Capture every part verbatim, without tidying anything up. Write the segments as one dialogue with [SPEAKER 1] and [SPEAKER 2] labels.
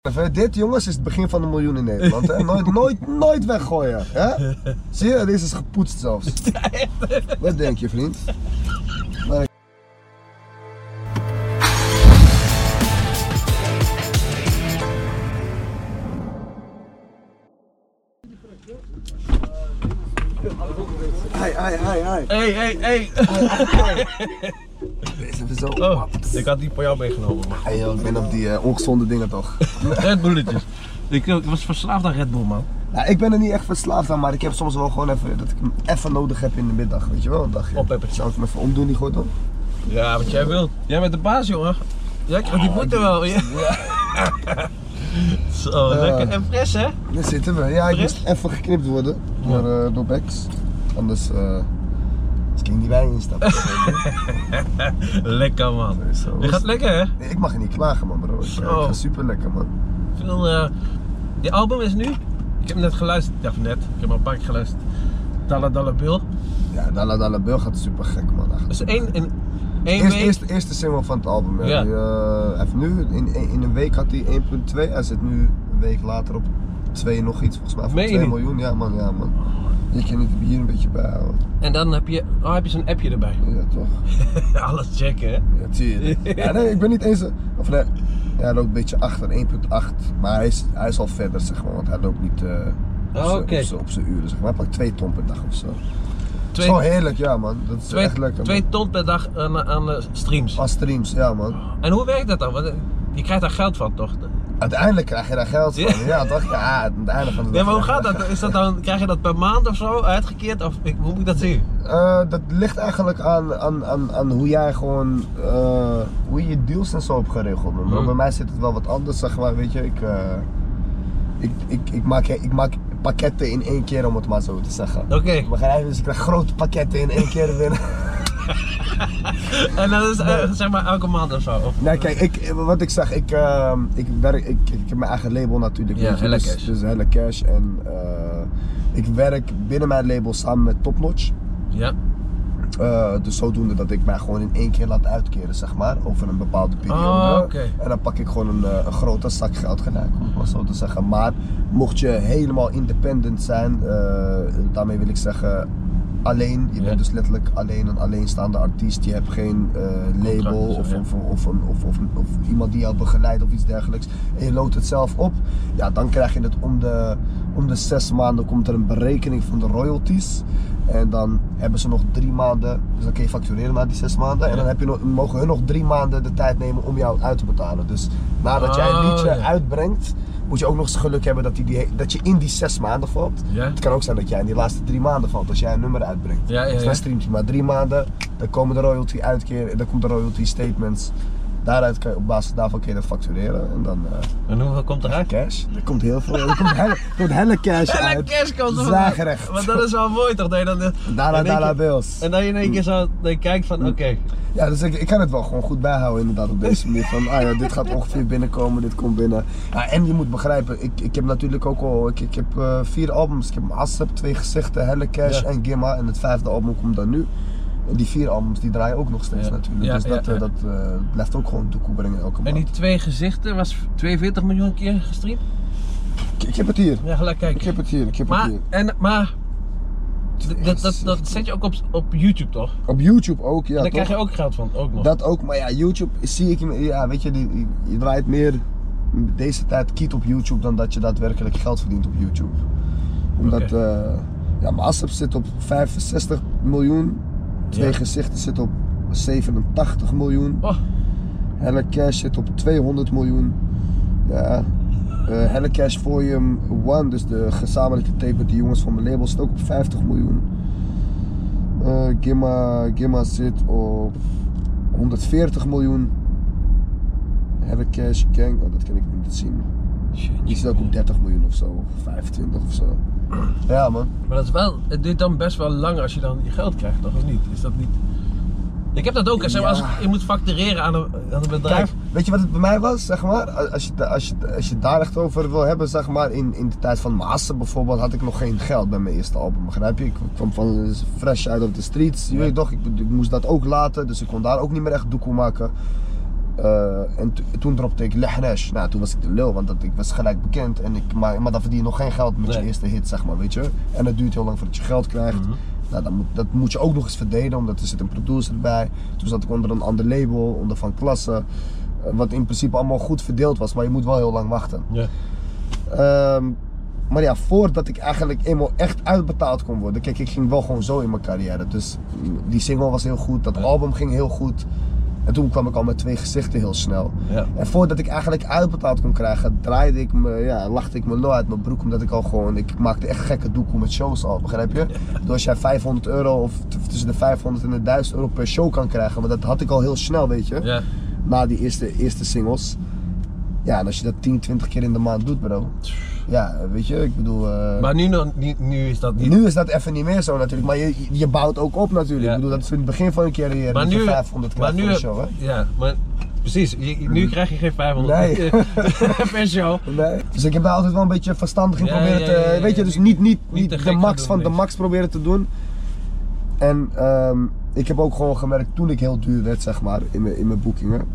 [SPEAKER 1] Dit, jongens, is het begin van een miljoen in Nederland. Hè? Nooit, nooit, nooit weggooien. Hè? Zie je, deze is gepoetst zelfs. Wat denk je, vriend? Maar... Hi, hi, hi, hi.
[SPEAKER 2] Hey, hey, hey.
[SPEAKER 1] Deze is zo.
[SPEAKER 2] Oh, ik had die voor jou meegenomen. Maar...
[SPEAKER 1] Hey, joh, ik ben op die uh, ongezonde dingen toch?
[SPEAKER 2] Red Bulletjes. Ik, ik was verslaafd aan Red Bull, man.
[SPEAKER 1] Nou, ik ben er niet echt verslaafd aan, maar ik heb soms wel gewoon even dat ik hem even nodig heb in de middag, weet je wel? Een dagje.
[SPEAKER 2] Oppeppertje.
[SPEAKER 1] Zou ik hem even omdoen, die gordel?
[SPEAKER 2] Ja, wat jij wilt. Jij bent de baas, jongen. Jij krijgt die boete wel. Ja. Zo,
[SPEAKER 1] Uh,
[SPEAKER 2] lekker en fris, hè?
[SPEAKER 1] Daar zitten we. Ja, ik
[SPEAKER 2] Fris?
[SPEAKER 1] moest even geknipt worden door, uh, door Bex. Anders uh, ik ging die wijn instappen.
[SPEAKER 2] Lekker, man.
[SPEAKER 1] Zo.
[SPEAKER 2] Je gaat lekker, hè?
[SPEAKER 1] Nee, ik mag je niet klagen, man, bro. Ik, uh, ik ga super lekker, man.
[SPEAKER 2] Veel, uh, die album is nu. Ik heb net geluisterd. Ja, net. Ik heb al een paar keer geluisterd. Dalla Dalla Bill.
[SPEAKER 1] Ja, Dalla Dalla Bill gaat super gek, man.
[SPEAKER 2] Dat is één in één
[SPEAKER 1] Eerst,
[SPEAKER 2] week.
[SPEAKER 1] eerste, eerste single van het album.
[SPEAKER 2] Ja.
[SPEAKER 1] Die, uh, even nu, in, in een week had hij één komma twee. Hij zit nu een week later op twee nog iets, volgens mij voor
[SPEAKER 2] Meen je
[SPEAKER 1] twee
[SPEAKER 2] niet?
[SPEAKER 1] miljoen. Ja, man, ja, man. Je kan het hier een beetje bijhouden.
[SPEAKER 2] En dan heb je, oh, heb je zo'n appje erbij.
[SPEAKER 1] Ja, toch?
[SPEAKER 2] Alles checken, hè?
[SPEAKER 1] Ja, tuurlijk. Ja, nee, ik ben niet eens. Of nee, ja, hij loopt een beetje achter, één komma acht. Maar hij is, hij is al verder, zeg maar, want hij loopt niet uh, op
[SPEAKER 2] Oh, okay.
[SPEAKER 1] zijn uren. Zeg maar. Hij pakt twee ton per dag of zo.
[SPEAKER 2] Twee,
[SPEAKER 1] Dat is wel heerlijk, ja, man. Dat is
[SPEAKER 2] twee,
[SPEAKER 1] echt lekker.
[SPEAKER 2] twee
[SPEAKER 1] man.
[SPEAKER 2] ton per dag aan, aan uh, streams.
[SPEAKER 1] Aan streams, ja, man.
[SPEAKER 2] En hoe werkt dat dan? Want je krijgt daar geld van, toch?
[SPEAKER 1] Uiteindelijk krijg je daar geld van. Ja, ja toch? Ja, aan het einde van de dag.
[SPEAKER 2] Ja, maar hoe gaat dat? Is dat dan, krijg je dat per maand of zo uitgekeerd? Of ik, hoe moet ik dat zien?
[SPEAKER 1] Uh, dat ligt eigenlijk aan, aan, aan, aan hoe jij gewoon, uh, hoe je je deals en zo hebt geregeld. Man.
[SPEAKER 2] Hmm.
[SPEAKER 1] Bij mij zit het wel wat anders, zeg maar, weet je. Ik, uh, ik, ik, ik, maak, ik maak pakketten in één keer, om het maar zo te zeggen.
[SPEAKER 2] Oké. Okay.
[SPEAKER 1] Begrijp je? Dus ik krijg grote pakketten in één keer binnen.
[SPEAKER 2] En dat is uh, zeg maar elke maand of zo? Of?
[SPEAKER 1] Nee, kijk, ik, wat ik zeg, ik, uh, ik, werk, ik, ik heb mijn eigen label natuurlijk.
[SPEAKER 2] Ja, Hella
[SPEAKER 1] dus,
[SPEAKER 2] Cash.
[SPEAKER 1] Dus Hella Cash. En uh, ik werk binnen mijn label samen met Top Notch.
[SPEAKER 2] Ja.
[SPEAKER 1] Uh, dus zodoende dat ik mij gewoon in één keer laat uitkeren, zeg maar, over een bepaalde periode.
[SPEAKER 2] Oh, okay.
[SPEAKER 1] En dan pak ik gewoon een, een grote zak geld gelijk, om het maar zo te zeggen. Maar mocht je helemaal independent zijn, uh, daarmee wil ik zeggen alleen. Je
[SPEAKER 2] ja.
[SPEAKER 1] bent dus letterlijk alleen een alleenstaande artiest. Je hebt geen uh, label of,
[SPEAKER 2] zo, ja.
[SPEAKER 1] of, of, of, of, of, of iemand die jou begeleidt of iets dergelijks. En je loopt het zelf op. Ja, dan krijg je het om de, om de zes maanden komt er een berekening van de royalties. En dan hebben ze nog drie maanden, dus dan kun je factureren na die zes maanden. En dan heb je nog, mogen hun nog drie maanden de tijd nemen om jou uit te betalen. Dus nadat jij een liedje
[SPEAKER 2] oh, ja.
[SPEAKER 1] uitbrengt, moet je ook nog eens geluk hebben dat, die, die, dat je in die zes maanden valt.
[SPEAKER 2] Ja.
[SPEAKER 1] Het kan ook zijn dat jij in die laatste drie maanden valt als jij een nummer uitbrengt.
[SPEAKER 2] Ja, ja, ja.
[SPEAKER 1] Dus dan streamt je maar drie maanden, dan komen de royalty uitkeren, dan komt de royalty statements. Daaruit kan je, op basis daarvan kun je dat factureren en dan... Uh,
[SPEAKER 2] en hoeveel komt eruit?
[SPEAKER 1] Cash. Er komt heel veel, er komt helle, er komt helle cash
[SPEAKER 2] Hella
[SPEAKER 1] uit.
[SPEAKER 2] Cash komt er
[SPEAKER 1] Zagerecht.
[SPEAKER 2] Want dat is wel mooi toch? Dat je dan,
[SPEAKER 1] Dalla Dalla Bills.
[SPEAKER 2] En dan je in één keer zo dan je kijkt van oké. Okay.
[SPEAKER 1] Ja, dus ik, ik kan het wel gewoon goed bijhouden inderdaad op deze manier van ah ja, dit gaat ongeveer binnenkomen, dit komt binnen. Ja, en je moet begrijpen, ik, ik heb natuurlijk ook al, ik, ik heb uh, vier albums, ik heb Asap, Twee Gezichten, Hella Cash
[SPEAKER 2] ja.
[SPEAKER 1] en Gimma en het vijfde album komt dan nu. En die vier albums die draaien ook nog steeds
[SPEAKER 2] ja.
[SPEAKER 1] natuurlijk,
[SPEAKER 2] ja,
[SPEAKER 1] dus dat,
[SPEAKER 2] ja, ja.
[SPEAKER 1] Uh, dat uh, blijft ook gewoon toekoe brengen elke maand.
[SPEAKER 2] En die Twee Gezichten was tweeënveertig miljoen keer gestreamd?
[SPEAKER 1] Ik, ik heb het hier.
[SPEAKER 2] Ja, gelijk kijken.
[SPEAKER 1] Ik heb het hier, ik heb
[SPEAKER 2] maar,
[SPEAKER 1] het hier.
[SPEAKER 2] En, maar, dat, dat, dat zet je ook op, op YouTube toch?
[SPEAKER 1] Op YouTube ook, ja.
[SPEAKER 2] En daar
[SPEAKER 1] toch?
[SPEAKER 2] krijg je ook geld van, ook nog.
[SPEAKER 1] Dat ook, maar ja, YouTube zie ik, ja, weet je, die, je draait meer deze tijd kiet op YouTube dan dat je daadwerkelijk geld verdient op YouTube. Omdat, okay. uh, ja, Asap zit op vijfenzestig miljoen, Twee ja. Gezichten zit op zevenentachtig miljoen,
[SPEAKER 2] oh.
[SPEAKER 1] Hella Cash zit op tweehonderd miljoen, ja. Uh, Hella Cash Volume één, dus de gezamenlijke tape met de jongens van mijn label, zit ook op vijftig miljoen. Uh, Gimma, Gimma zit op honderdveertig miljoen. Hella Cash Gang, oh, dat kan ik niet zien. Die zit ook op dertig miljoen of zo, of vijfentwintig of zo. Ja man.
[SPEAKER 2] Maar dat is wel, het duurt dan best wel lang als je dan je geld krijgt, toch of niet? Is dat niet... Ik heb dat ook, zeg maar, als je moet factureren aan een, aan een bedrijf.
[SPEAKER 1] Kijk, weet je wat het bij mij was, zeg maar? Als je, als je, als je daar echt over wil hebben, zeg maar, in, in de tijd van Massa bijvoorbeeld, had ik nog geen geld bij mijn eerste album, begrijp je? Ik kwam van fresh out of the streets, je weet toch, ik, ik moest dat ook laten, dus ik kon daar ook niet meer echt doekoe maken. Uh, en t- toen dropte ik Lehresh. Nou, toen was ik de lul, want dat, ik was gelijk bekend. En ik, maar, maar dan verdien je nog geen geld met nee. je eerste hit, zeg maar, weet je. En het duurt heel lang voordat je geld krijgt. Mm-hmm. Nou, dat moet, dat moet je ook nog eens verdelen, omdat er zit een producer erbij. Toen zat ik onder een ander label, onder Van Klasse. Uh, wat in principe allemaal goed verdeeld was, maar je moet wel heel lang wachten. Yeah. Um, maar ja, voordat ik eigenlijk eenmaal echt uitbetaald kon worden. Kijk, ik ging wel gewoon zo in mijn carrière. Dus die single was heel goed, dat yeah. album ging heel goed. En toen kwam ik al met twee gezichten heel snel. Ja. En voordat ik eigenlijk uitbetaald kon krijgen, draaide ik me, ja, lachte ik me lol uit mijn broek. Omdat ik al gewoon, ik maakte echt gekke doekoe met shows al, begrijp je? Ja. Dus als jij vijfhonderd euro of tussen de vijfhonderd en de duizend euro per show kan krijgen, maar dat had ik al heel snel, weet je. Ja. Na die eerste, eerste singles. Ja, en als je dat tien, twintig keer in de maand doet, bro. Ja, weet je, ik bedoel... Uh...
[SPEAKER 2] Maar nu, nu, nu is dat niet...
[SPEAKER 1] Nu is dat even niet meer zo natuurlijk, maar je, je bouwt ook op natuurlijk. Ja. Ik bedoel, dat is in het begin van een carrière
[SPEAKER 2] maar nu,
[SPEAKER 1] vijfhonderd
[SPEAKER 2] maar nu,
[SPEAKER 1] per show, hè?
[SPEAKER 2] Ja, maar precies, je, nu krijg je geen vijfhonderd
[SPEAKER 1] nee.
[SPEAKER 2] per show.
[SPEAKER 1] Nee. Dus ik heb daar altijd wel een beetje verstandig in ja, proberen ja, ja, ja, te... Ja, weet je, dus niet, niet, niet, niet de max van de max proberen te doen. En um, ik heb ook gewoon gemerkt, toen ik heel duur werd, zeg maar, in mijn, in mijn boekingen.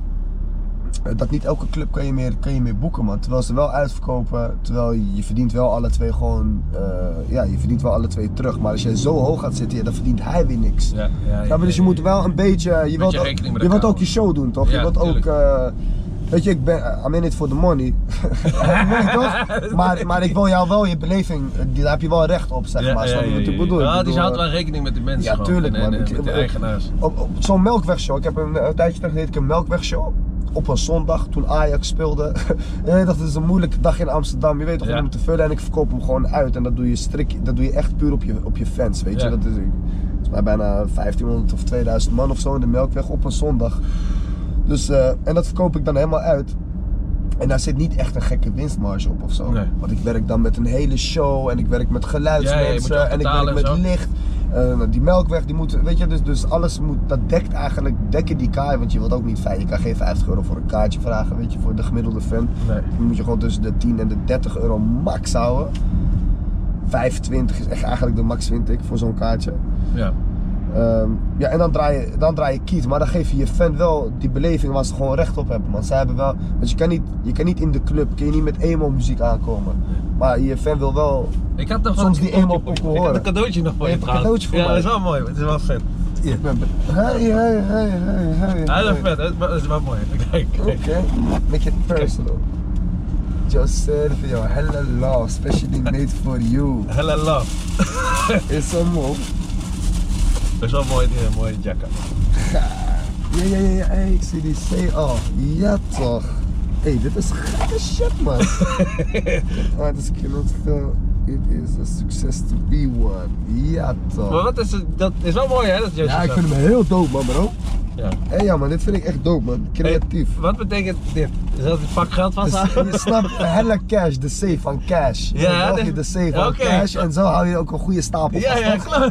[SPEAKER 1] Dat niet elke club kan je, meer, kan je meer boeken, man. Terwijl ze wel uitverkopen, terwijl je, je verdient wel alle twee gewoon, uh, ja, je verdient wel alle twee terug. Maar als jij zo hoog gaat zitten, ja, dan verdient hij weer niks. Ja, ja, ja, dus je ja, moet wel een beetje, je wilt, je, je wilt ook je show doen, toch? Ja, je wilt ook, uh, weet je, ik ben, I'm in it for the money. Nee, toch? Maar, maar ik wil jou wel, je beleving, daar heb je wel recht op, zeg maar.
[SPEAKER 2] Ja, ja, ja, ja, ja.
[SPEAKER 1] Bedoel,
[SPEAKER 2] ja, die houdt wel rekening met de mensen.
[SPEAKER 1] Ja, tuurlijk,
[SPEAKER 2] en,
[SPEAKER 1] man.
[SPEAKER 2] en, en met de eigenaars.
[SPEAKER 1] Op, op zo'n Melkwegshow, ik heb een, een tijdje terug deed ik een Melkwegshow. Op een zondag, toen Ajax speelde. Ja, dat is een moeilijke dag in Amsterdam. Je weet toch, ja. om hem te vullen en ik verkoop hem gewoon uit. En dat doe je strik, dat doe je echt puur op je, op je fans, weet je. Ja. Dat is, is bij bijna vijftienhonderd of tweeduizend man of zo in de Melkweg op een zondag. Dus, uh, en dat verkoop ik dan helemaal uit. En daar zit niet echt een gekke winstmarge op of zo. Nee. Want ik werk dan met een hele show en ik werk met geluidsmensen ja, ja, en ik werk met zo. licht. Uh, die Melkweg, die moet, weet je, dus, dus alles moet, dat dekt eigenlijk, dekken die kaart, want je wilt ook niet, je kan geen vijftig euro voor een kaartje vragen, weet je, voor de gemiddelde fan. Nee. Dan moet je gewoon tussen de tien en de dertig euro max houden. vijfentwintig is echt eigenlijk de max, vind ik, voor zo'n kaartje. Ja. Um, ja, en dan draai, je, dan draai je kiet, maar dan geef je je fan wel die beleving waar ze gewoon recht op hebben. Want zij hebben wel, want je kan niet, je kan niet in de club, kun je niet met emo muziek aankomen. Maar je fan wil wel
[SPEAKER 2] ik had nog
[SPEAKER 1] soms die emo pokoe horen. Ik
[SPEAKER 2] had een cadeautje nog voor je, je trouwens.
[SPEAKER 1] Voor
[SPEAKER 2] ja,
[SPEAKER 1] mij.
[SPEAKER 2] dat is wel mooi, het is wel vet.
[SPEAKER 1] Ja. Hey, hey, hey, hey, hey.
[SPEAKER 2] Ja, dat is vet, dat is wel mooi. Kijk,
[SPEAKER 1] Oké, okay. Make it personal. Just said for your hella love, specially made for you.
[SPEAKER 2] Hella love.
[SPEAKER 1] Is zo mooi.
[SPEAKER 2] Dat is wel mooi, een mooie jacka.
[SPEAKER 1] Ja, ja, ja, ja, hey, ik zie die C al. Ja toch. Hé, hey, dit is gekke shit, man. Ah, this cannot fail. It is a success to be one. Ja toch.
[SPEAKER 2] Maar wat is het, dat is wel mooi, hè? Dat je
[SPEAKER 1] ja, ik vind hem heel dope, man, bro.
[SPEAKER 2] Ja.
[SPEAKER 1] Hé hey, ja, man, dit vind ik echt dope, man. Creatief.
[SPEAKER 2] Hey, wat betekent dit? Is dat het pak geld van
[SPEAKER 1] dus, je snapt, hella cash, de C van cash.
[SPEAKER 2] Ja,
[SPEAKER 1] dan je de C van okay. cash en zo hou je ook een goede stapel
[SPEAKER 2] ja,
[SPEAKER 1] vast.
[SPEAKER 2] Ja, geloof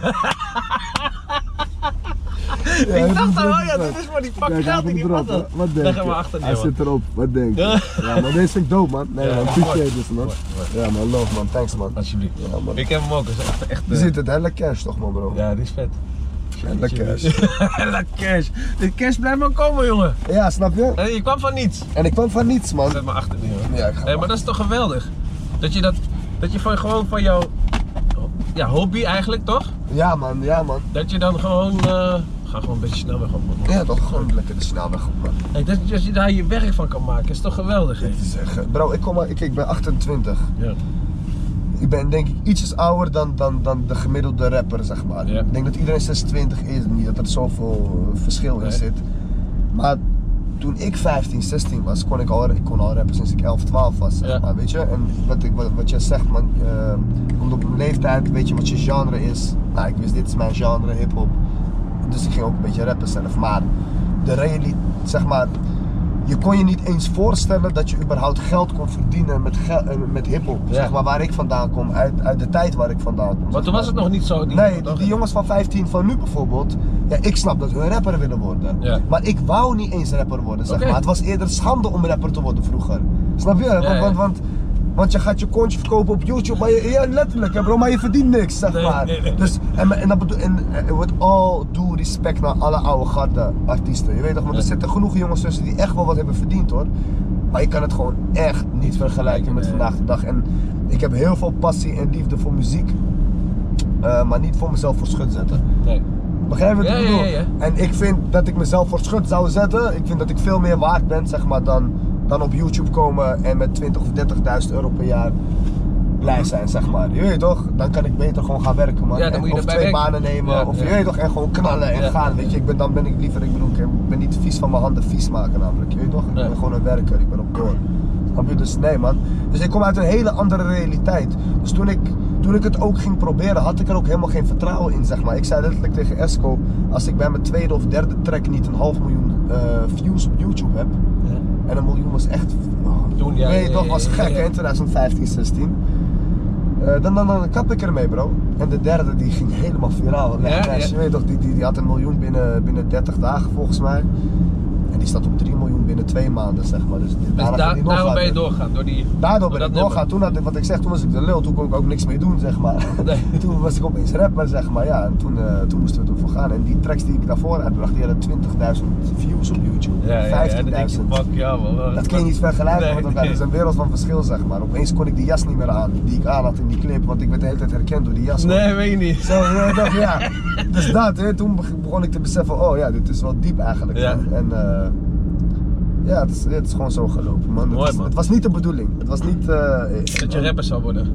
[SPEAKER 2] ja, ik dacht al, ja, dit is voor die pak
[SPEAKER 1] Kijk,
[SPEAKER 2] geld in die
[SPEAKER 1] erop,
[SPEAKER 2] passen.
[SPEAKER 1] Wat denk
[SPEAKER 2] je?
[SPEAKER 1] Hij achter, zit erop, wat denk je? Ja, ja maar deze vind ik dope, man. Nee, ja, man, appreciate this, man. Mooi, mooi. Ja, man, love, man. Thanks, man.
[SPEAKER 2] Alsjeblieft.
[SPEAKER 1] Ja, man.
[SPEAKER 2] Ik heb hem ook, dus echt, echt...
[SPEAKER 1] Je ziet het, hella cash toch, man, bro?
[SPEAKER 2] Ja, die is vet.
[SPEAKER 1] Hella cash.
[SPEAKER 2] Hella cash. De cash blijft maar komen, jongen.
[SPEAKER 1] Ja, snap je?
[SPEAKER 2] En je kwam van niets.
[SPEAKER 1] En ik kwam van niets, man.
[SPEAKER 2] Zet maar achter, jongen.
[SPEAKER 1] Ja, ik ga
[SPEAKER 2] hey, maar dat is toch geweldig? Dat je dat, dat je van, gewoon van jouw ja, hobby eigenlijk, toch?
[SPEAKER 1] Ja, man, ja, man.
[SPEAKER 2] Dat je dan gewoon, uh, ga gewoon een beetje snelweg op, man.
[SPEAKER 1] Ja, toch gewoon lekker de snelweg op, man.
[SPEAKER 2] Hey, dat, als je daar je werk van kan maken, is toch geweldig, hè?
[SPEAKER 1] Bro, ik, kom, ik, ik ben achtentwintig.
[SPEAKER 2] Ja.
[SPEAKER 1] Ik ben denk ik ietsjes ouder dan, dan, dan de gemiddelde rapper, zeg maar. Ja. Ik denk dat iedereen zesentwintig is, niet dat er zoveel verschil in nee. zit. Maar toen ik vijftien, zestien was, kon ik al, ik kon al rappen sinds ik elf, twaalf was, zeg ja. maar, weet je. En wat, ik, wat, wat je zegt, man, uh, je komt op een leeftijd, weet je wat je genre is. Nou, ik wist, dit is mijn genre, hip-hop. Dus ik ging ook een beetje rappen zelf. Maar de realiteit, zeg maar, je kon je niet eens voorstellen dat je überhaupt geld kon verdienen met, met hiphop. Ja. Zeg maar waar ik vandaan kom, uit, uit de tijd waar ik vandaan kom.
[SPEAKER 2] Maar toen was het nog niet zo? Die
[SPEAKER 1] nee, die, die jongens van vijftien van nu bijvoorbeeld, ja, ik snap dat hun rapper willen worden. Ja. Maar ik wou niet eens rapper worden, zeg okay. maar. Het was eerder schande om rapper te worden vroeger. Snap je? Ja, want,
[SPEAKER 2] ja.
[SPEAKER 1] want, want Want je gaat je kontje verkopen op YouTube, maar je, ja, letterlijk hè bro, maar je verdient niks, zeg
[SPEAKER 2] Nee,
[SPEAKER 1] maar.
[SPEAKER 2] nee, nee.
[SPEAKER 1] Dus, en, en, dat bedoel, en uh, with all due respect naar alle oude garde artiesten. Je weet toch, maar er
[SPEAKER 2] Ja.
[SPEAKER 1] zitten genoeg jongens tussen die echt wel wat hebben verdiend hoor. Maar je kan het gewoon echt niet vergelijken met
[SPEAKER 2] Nee.
[SPEAKER 1] vandaag de dag. En ik heb heel veel passie en liefde voor muziek, uh, maar niet voor mezelf voor schut zetten.
[SPEAKER 2] Nee.
[SPEAKER 1] Begrijp je wat
[SPEAKER 2] Ja,
[SPEAKER 1] ik
[SPEAKER 2] ja,
[SPEAKER 1] bedoel?
[SPEAKER 2] ja, ja.
[SPEAKER 1] En ik vind dat ik mezelf voor schut zou zetten. Ik vind dat ik veel meer waard ben, zeg maar, dan, dan op YouTube komen en met twintig of dertigduizend euro per jaar blij zijn, zeg maar. Je weet toch? Dan kan ik beter gewoon gaan werken, man.
[SPEAKER 2] Ja, dan
[SPEAKER 1] En
[SPEAKER 2] moet je
[SPEAKER 1] of
[SPEAKER 2] erbij
[SPEAKER 1] twee
[SPEAKER 2] werken.
[SPEAKER 1] banen nemen,
[SPEAKER 2] Ja,
[SPEAKER 1] of
[SPEAKER 2] ja.
[SPEAKER 1] je weet toch? En gewoon knallen en
[SPEAKER 2] Ja.
[SPEAKER 1] gaan, weet je. Ik ben, dan ben ik liever, ik bedoel, ik ben niet vies van mijn handen vies maken namelijk, je weet toch? Ik ben
[SPEAKER 2] Nee.
[SPEAKER 1] gewoon een werker, ik ben op door. Snap je? Dus nee, man. Dus ik kom uit een hele andere realiteit. Dus toen ik, toen ik het ook ging proberen, had ik er ook helemaal geen vertrouwen in, zeg maar. Ik zei letterlijk tegen Esco, als ik bij mijn tweede of derde track niet een half miljoen uh, views op YouTube heb,
[SPEAKER 2] Ja.
[SPEAKER 1] en een miljoen was echt, oh,
[SPEAKER 2] Toen, ja,
[SPEAKER 1] weet je
[SPEAKER 2] ja,
[SPEAKER 1] toch,
[SPEAKER 2] ja,
[SPEAKER 1] was
[SPEAKER 2] ja,
[SPEAKER 1] gek
[SPEAKER 2] ja.
[SPEAKER 1] hè, in twintig vijftien, zestien. Uh, dan, dan, dan kap ik ermee, bro. En de derde die ging helemaal viraal.
[SPEAKER 2] Ja,
[SPEAKER 1] Ja,
[SPEAKER 2] ja.
[SPEAKER 1] Je weet toch, die, die, die had een miljoen binnen, binnen dertig dagen volgens mij. En die staat op drie miljoen binnen twee maanden, zeg maar. Dus,
[SPEAKER 2] Dus
[SPEAKER 1] daarna
[SPEAKER 2] daar,
[SPEAKER 1] ging die nog
[SPEAKER 2] daarom ben je
[SPEAKER 1] harder.
[SPEAKER 2] doorgegaan, door die...
[SPEAKER 1] Daardoor
[SPEAKER 2] door
[SPEAKER 1] ben ik
[SPEAKER 2] dat
[SPEAKER 1] doorgaan. Toen had ik, wat ik zeg, toen was ik de lul. Toen kon ik ook niks meer doen, zeg maar.
[SPEAKER 2] Nee.
[SPEAKER 1] Toen was ik opeens rapper, zeg maar. Ja, en toen, uh, toen moesten we ervoor gaan. En die tracks die ik daarvoor uitbracht, die hadden twintigduizend views op YouTube.
[SPEAKER 2] nummer. Ja, ja, ja, dan denk je,
[SPEAKER 1] vijftienduizend.
[SPEAKER 2] fuck, ja man.
[SPEAKER 1] Dat kun je niet vergelijken
[SPEAKER 2] Nee,
[SPEAKER 1] met elkaar.
[SPEAKER 2] nee.
[SPEAKER 1] Dat is een wereld van verschil, zeg maar. Opeens kon ik die jas niet meer aan, die ik aan had in die clip. Want ik werd de hele tijd herkend door die jas. man.
[SPEAKER 2] Nee, weet je niet.
[SPEAKER 1] Zo, ja, ik dacht, ja. Dus dat, hè. Toen begon ik te beseffen, oh ja, dit is wel diep eigenlijk.
[SPEAKER 2] Ja.
[SPEAKER 1] Man. En uh, ja, het is, het is gewoon zo gelopen, man. Het,
[SPEAKER 2] Mooi,
[SPEAKER 1] was,
[SPEAKER 2] man.
[SPEAKER 1] het was niet de bedoeling. Het was niet... uh,
[SPEAKER 2] Dat je rapper zou worden.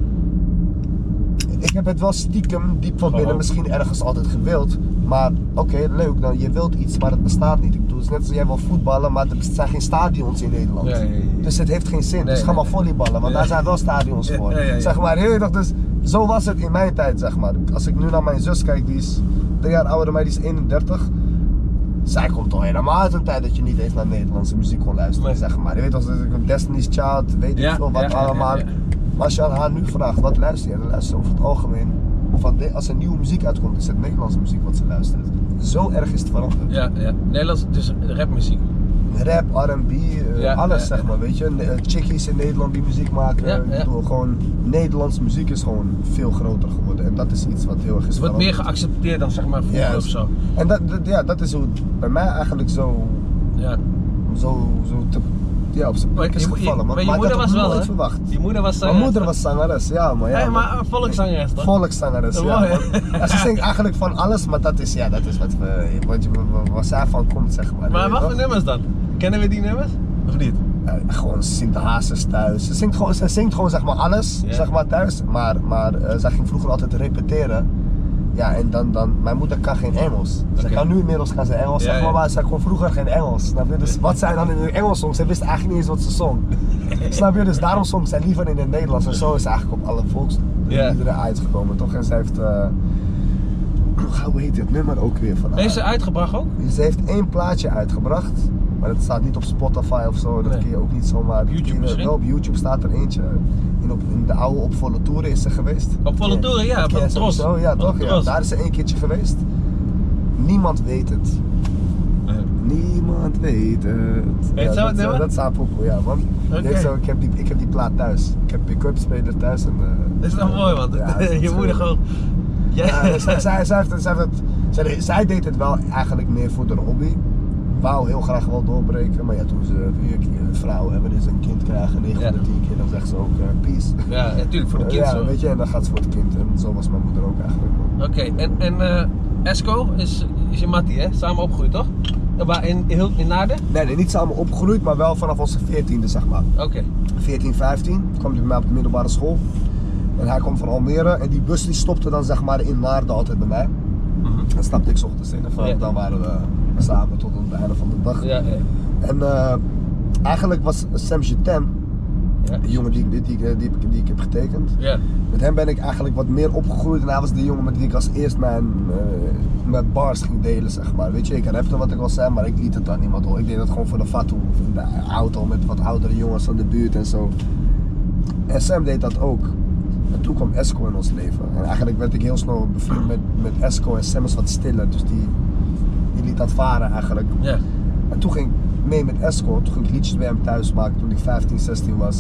[SPEAKER 1] Ik heb het wel stiekem, diep van binnen,
[SPEAKER 2] Gewoon.
[SPEAKER 1] misschien ergens altijd gewild. Maar oké, okay, leuk, dan, je wilt iets, maar het bestaat niet. Ik bedoel, het is net als jij wil voetballen, maar er zijn geen stadions in Nederland.
[SPEAKER 2] Ja, ja, ja.
[SPEAKER 1] Dus het heeft geen zin.
[SPEAKER 2] Nee,
[SPEAKER 1] dus ga
[SPEAKER 2] nee,
[SPEAKER 1] maar
[SPEAKER 2] nee.
[SPEAKER 1] volleyballen, want
[SPEAKER 2] Ja.
[SPEAKER 1] daar zijn wel stadions
[SPEAKER 2] Ja,
[SPEAKER 1] voor.
[SPEAKER 2] ja, ja, ja.
[SPEAKER 1] Zeg maar, heel erg, dus zo was het in mijn tijd, zeg maar. Als ik nu naar mijn zus kijk, die is drie jaar ouder dan mij, die is eenendertig. Zij komt al helemaal uit een tijd dat je niet eens naar Nederlandse muziek kon luisteren,
[SPEAKER 2] Nee.
[SPEAKER 1] zeg maar. Je weet als Destiny's Child, weet ik
[SPEAKER 2] Ja,
[SPEAKER 1] veel wat
[SPEAKER 2] ja, ja,
[SPEAKER 1] allemaal.
[SPEAKER 2] ja, ja.
[SPEAKER 1] Maar als je aan haar nu vraagt, wat luister je? Dan luistert ze over het algemeen. Van de, als er nieuwe muziek uitkomt, is het Nederlandse muziek wat ze luistert. Zo erg is het veranderd.
[SPEAKER 2] Ja, ja. Nederlands, dus rapmuziek.
[SPEAKER 1] Rap, R en B, uh,
[SPEAKER 2] Ja,
[SPEAKER 1] alles
[SPEAKER 2] ja,
[SPEAKER 1] zeg
[SPEAKER 2] ja.
[SPEAKER 1] maar, weet je. Uh, chickies in Nederland die muziek maken.
[SPEAKER 2] Ja,
[SPEAKER 1] Ik
[SPEAKER 2] ja.
[SPEAKER 1] bedoel, gewoon, Nederlandse muziek is gewoon veel groter geworden. En dat is iets wat heel erg is
[SPEAKER 2] Het wordt meer
[SPEAKER 1] veranderd.
[SPEAKER 2] geaccepteerd dan zeg maar vroeger
[SPEAKER 1] Juist.
[SPEAKER 2] of zo.
[SPEAKER 1] En dat, dat, ja, dat is hoe het bij mij eigenlijk zo,
[SPEAKER 2] Ja.
[SPEAKER 1] zo, zo te, ja, op zijn plek is
[SPEAKER 2] je,
[SPEAKER 1] gevallen.
[SPEAKER 2] maar
[SPEAKER 1] Maar,
[SPEAKER 2] je
[SPEAKER 1] maar ik
[SPEAKER 2] moeder
[SPEAKER 1] had
[SPEAKER 2] was
[SPEAKER 1] het
[SPEAKER 2] wel,
[SPEAKER 1] nooit
[SPEAKER 2] hè?
[SPEAKER 1] verwacht.
[SPEAKER 2] Je moeder was
[SPEAKER 1] Mijn
[SPEAKER 2] zangeres.
[SPEAKER 1] moeder was zangeres, ja, maar ja.
[SPEAKER 2] Nee,
[SPEAKER 1] man.
[SPEAKER 2] maar een volkszangeres toch?
[SPEAKER 1] Volkszangeres, ja.
[SPEAKER 2] Mooi, hè?
[SPEAKER 1] man. Ja, ze zingt eigenlijk van alles, maar dat is, ja, dat is wat, we, wat, je- waar zij van komt, zeg maar.
[SPEAKER 2] Maar
[SPEAKER 1] weet
[SPEAKER 2] wat
[SPEAKER 1] je
[SPEAKER 2] voor
[SPEAKER 1] toch?
[SPEAKER 2] nummers dan? Kennen we die nummers? Of niet?
[SPEAKER 1] Ja, gewoon, ze zingt de hazes thuis. Ze zingt gewoon, ze zingt gewoon zeg maar alles,
[SPEAKER 2] Ja.
[SPEAKER 1] zeg maar thuis. Maar, maar uh, zij ging vroeger altijd repeteren. Ja, en dan, dan, mijn moeder kan geen Engels. Ze
[SPEAKER 2] Oké.
[SPEAKER 1] kan nu inmiddels gaan ze Engels,
[SPEAKER 2] Ja,
[SPEAKER 1] zeg maar,
[SPEAKER 2] ja.
[SPEAKER 1] maar zij kon vroeger geen Engels. Snap je? Dus wat zij dan in het Engels zong, ze wist eigenlijk niet eens wat ze zong. Snap je? Dus daarom zong zij liever in het Nederlands. En zo is ze eigenlijk op alle volksliederen
[SPEAKER 2] Ja.
[SPEAKER 1] uitgekomen, toch? En ze heeft, uh, hoe heet dit nummer ook weer van haar?
[SPEAKER 2] Heeft ze uitgebracht ook?
[SPEAKER 1] Ze heeft één plaatje uitgebracht, maar dat staat niet op Spotify of zo, dat
[SPEAKER 2] Nee.
[SPEAKER 1] kun je ook niet zomaar.
[SPEAKER 2] YouTube
[SPEAKER 1] die-
[SPEAKER 2] misschien?
[SPEAKER 1] Wel, op YouTube staat er eentje. In, op, in de oude Op Volle Toeren is ze geweest.
[SPEAKER 2] Op Volle
[SPEAKER 1] Ken-
[SPEAKER 2] Toeren, ja,
[SPEAKER 1] dat ken
[SPEAKER 2] van
[SPEAKER 1] je
[SPEAKER 2] Tros.
[SPEAKER 1] sowieso, Ja,
[SPEAKER 2] Van
[SPEAKER 1] toch? Ja.
[SPEAKER 2] Tros.
[SPEAKER 1] Daar is ze één keertje geweest. Niemand weet het. Niemand weet het.
[SPEAKER 2] Weet
[SPEAKER 1] ja,
[SPEAKER 2] zo het
[SPEAKER 1] dat,
[SPEAKER 2] nummer?
[SPEAKER 1] dat staat poepoe, ja man.
[SPEAKER 2] Oké.
[SPEAKER 1] Nee, zo, ik, heb die, ik heb die plaat thuis. Ik heb pick-up speler thuis. En, uh,
[SPEAKER 2] Dat is toch mooi man.
[SPEAKER 1] ja, dat is
[SPEAKER 2] Je moeder
[SPEAKER 1] gewoon-
[SPEAKER 2] gewoon... Ja.
[SPEAKER 1] ja, zij, zij, zij, heeft, het- zij, heeft het, zij, zij deed het wel eigenlijk meer voor de hobby. Wou heel graag wel doorbreken, maar ja, toen ze vier keer vrouw hebben, dus een kind krijgen, negen van de tien keer, dan zegt ze ook uh, peace.
[SPEAKER 2] Ja, natuurlijk voor de kind
[SPEAKER 1] ja,
[SPEAKER 2] zo.
[SPEAKER 1] weet je, en dan gaat ze voor het kind. En zo was mijn moeder ook eigenlijk. man.
[SPEAKER 2] Oké, en, en eh, Esco is, is je mattie hè? Samen opgegroeid toch? Ja, maar in, in, in Naarden?
[SPEAKER 1] Nee, nee, niet samen opgegroeid, maar wel vanaf onze veertiende, zeg maar.
[SPEAKER 2] Oké.
[SPEAKER 1] veertien, vijftien kwam hij bij mij op de middelbare school. En hij kwam van Almere en die bus die stopte dan zeg maar in Naarden altijd bij mij.
[SPEAKER 2] Mhm.
[SPEAKER 1] Dan stapte ik 's ochtends in en vanaf
[SPEAKER 2] Ja.
[SPEAKER 1] dan waren we samen tot aan het einde van de dag.
[SPEAKER 2] Ja, ja.
[SPEAKER 1] En uh, eigenlijk was Sam Jetem,
[SPEAKER 2] Ja.
[SPEAKER 1] de jongen die, die, die, die, die, ik- die ik heb getekend,
[SPEAKER 2] Ja.
[SPEAKER 1] met hem ben ik eigenlijk wat meer opgegroeid en hij was de jongen met wie ik als eerst mijn, uh, mijn bars ging delen, zeg maar. Weet je, ik rapte wat ik al zei, maar ik liet het aan niemand horen. Ik deed het gewoon voor de fatu, of in de auto met wat oudere jongens van de buurt en zo. En Sam deed dat ook. En toen kwam Esco in ons leven. En eigenlijk werd ik heel snel bevriend met, met Esco en Sam is wat stiller, dus die, die liet dat varen eigenlijk.
[SPEAKER 2] Ja.
[SPEAKER 1] En toen ging ik mee met Esco, toen ging ik liedjes bij hem thuis maken toen ik vijftien, zestien was.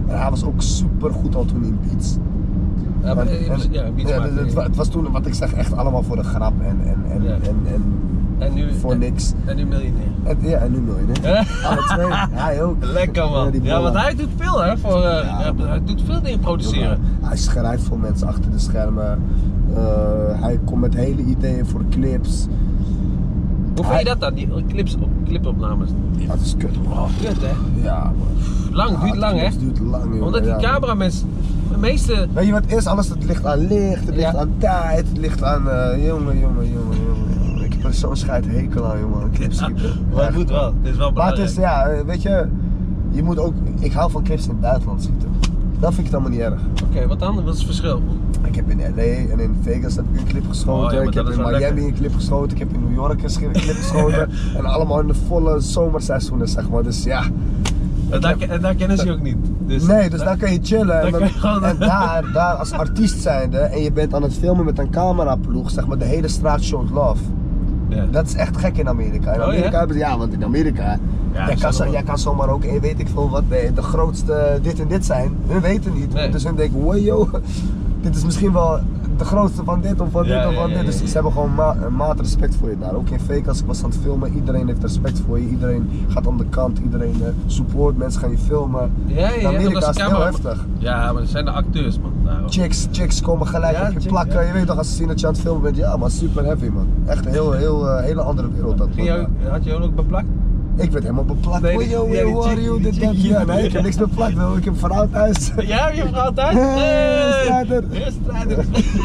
[SPEAKER 1] En hij was ook super goed al toen in beats.
[SPEAKER 2] Ja,
[SPEAKER 1] En-
[SPEAKER 2] en,
[SPEAKER 1] en-
[SPEAKER 2] ja, beats
[SPEAKER 1] ja,
[SPEAKER 2] maken.
[SPEAKER 1] het, wa- het was toen, wat ik zeg, echt allemaal voor de grap en, en, en,
[SPEAKER 2] Ja.
[SPEAKER 1] en, en
[SPEAKER 2] En nu,
[SPEAKER 1] voor
[SPEAKER 2] en,
[SPEAKER 1] niks.
[SPEAKER 2] En nu miljonair.
[SPEAKER 1] En, ja, en nu miljonair. Alle twee, hij ook.
[SPEAKER 2] Lekker man.
[SPEAKER 1] Ja, die
[SPEAKER 2] Ja,
[SPEAKER 1] ballen.
[SPEAKER 2] want hij doet veel hè. Voor, uh,
[SPEAKER 1] Ja.
[SPEAKER 2] hij doet veel dingen produceren.
[SPEAKER 1] Hij schrijft voor mensen achter de schermen. Uh, hij komt met hele ideeën voor clips.
[SPEAKER 2] Hoe vind je dat dan, die clips op, clipopnames?
[SPEAKER 1] Ja, dat is kut, man.
[SPEAKER 2] Kut hè?
[SPEAKER 1] Ja, man.
[SPEAKER 2] Lang,
[SPEAKER 1] Ja,
[SPEAKER 2] duurt lang hè?
[SPEAKER 1] Het duurt lang, jongen.
[SPEAKER 2] Omdat die
[SPEAKER 1] ja, man.
[SPEAKER 2] cameramensen, de meeste...
[SPEAKER 1] Weet je wat het is? Alles het ligt aan licht, het ligt
[SPEAKER 2] Ja.
[SPEAKER 1] aan tijd, het ligt aan uh, jongen, jongen, jongen, jongen. Ik heb er zo'n scheid hekel aan, jongen. Clips schieten.
[SPEAKER 2] Maar het moet wel, het is wel
[SPEAKER 1] Maar het
[SPEAKER 2] belangrijk.
[SPEAKER 1] is, ja, eh, weet je, je moet ook, ik hou van clips in het buitenland schieten. Dat vind ik dan maar niet erg.
[SPEAKER 2] Oké, okay, wat dan? Wat is het verschil?
[SPEAKER 1] Ik heb in L A en in Vegas heb ik een clip geschoten.
[SPEAKER 2] Oh, ja, maar
[SPEAKER 1] ik
[SPEAKER 2] dat
[SPEAKER 1] heb
[SPEAKER 2] is
[SPEAKER 1] in
[SPEAKER 2] wel
[SPEAKER 1] Miami
[SPEAKER 2] lekker.
[SPEAKER 1] een clip geschoten. Ik heb in New York een schi- clip geschoten. En allemaal in de volle zomerseizoenen, zeg maar. Dus ja.
[SPEAKER 2] En daar, en daar kennen ze je ook niet. Dus,
[SPEAKER 1] Nee, dus daar kan je chillen. En,
[SPEAKER 2] Dan
[SPEAKER 1] dan-
[SPEAKER 2] kan je gewoon-
[SPEAKER 1] en daar, daar als artiest zijnde en je bent aan het filmen met een cameraploeg, zeg maar, de hele straat shows love.
[SPEAKER 2] Ja.
[SPEAKER 1] Dat is echt gek in Amerika. In
[SPEAKER 2] Oh,
[SPEAKER 1] Amerika
[SPEAKER 2] ja?
[SPEAKER 1] hebben ze, ja, want in Amerika,
[SPEAKER 2] Ja,
[SPEAKER 1] jij,
[SPEAKER 2] zo
[SPEAKER 1] kan, zo-
[SPEAKER 2] wel.
[SPEAKER 1] jij kan zomaar ook, eh, weet ik veel wat, de, de grootste dit en dit zijn. Hun weten niet.
[SPEAKER 2] Nee.
[SPEAKER 1] Dus hun denken, wow, yo, dit is misschien wel de grootste van dit of van
[SPEAKER 2] Ja,
[SPEAKER 1] dit of
[SPEAKER 2] ja,
[SPEAKER 1] van
[SPEAKER 2] ja,
[SPEAKER 1] dit. Dus
[SPEAKER 2] ja, ja.
[SPEAKER 1] ze hebben gewoon ma een maat respect voor je daar. Ook in Vegas, ik was aan het filmen, iedereen heeft respect voor je. Iedereen gaat aan de kant, iedereen uh, support, mensen gaan je filmen.
[SPEAKER 2] Ja, ja,
[SPEAKER 1] In
[SPEAKER 2] ja,
[SPEAKER 1] Amerika
[SPEAKER 2] omdat
[SPEAKER 1] is
[SPEAKER 2] ze
[SPEAKER 1] het heel
[SPEAKER 2] camera-
[SPEAKER 1] heftig.
[SPEAKER 2] Ja, maar dat zijn de acteurs man. Daarom.
[SPEAKER 1] Chicks, chicks komen gelijk
[SPEAKER 2] Ja,
[SPEAKER 1] op je
[SPEAKER 2] chicks,
[SPEAKER 1] plakken.
[SPEAKER 2] ja.
[SPEAKER 1] Je weet toch, als ze zien dat je aan het filmen bent, ja, maar super heavy, man. Echt een heel, heel, uh, hele andere wereld. Dat,
[SPEAKER 2] Ging je
[SPEAKER 1] man.
[SPEAKER 2] ook- had je ook beplakt?
[SPEAKER 1] Ik werd helemaal beplakt.
[SPEAKER 2] Nee,
[SPEAKER 1] Nee,
[SPEAKER 2] die-
[SPEAKER 1] yo,
[SPEAKER 2] ja,
[SPEAKER 1] yo,
[SPEAKER 2] die
[SPEAKER 1] how are
[SPEAKER 2] chick-
[SPEAKER 1] you?
[SPEAKER 2] die
[SPEAKER 1] Dit, dat.
[SPEAKER 2] chick-
[SPEAKER 1] Ja, nee, ik heb niks beplakt, hoor. Ik heb een vrouw thuis.
[SPEAKER 2] Ja, heb je vrouw thuis?
[SPEAKER 1] Hey, strijder.
[SPEAKER 2] Ja, strijder.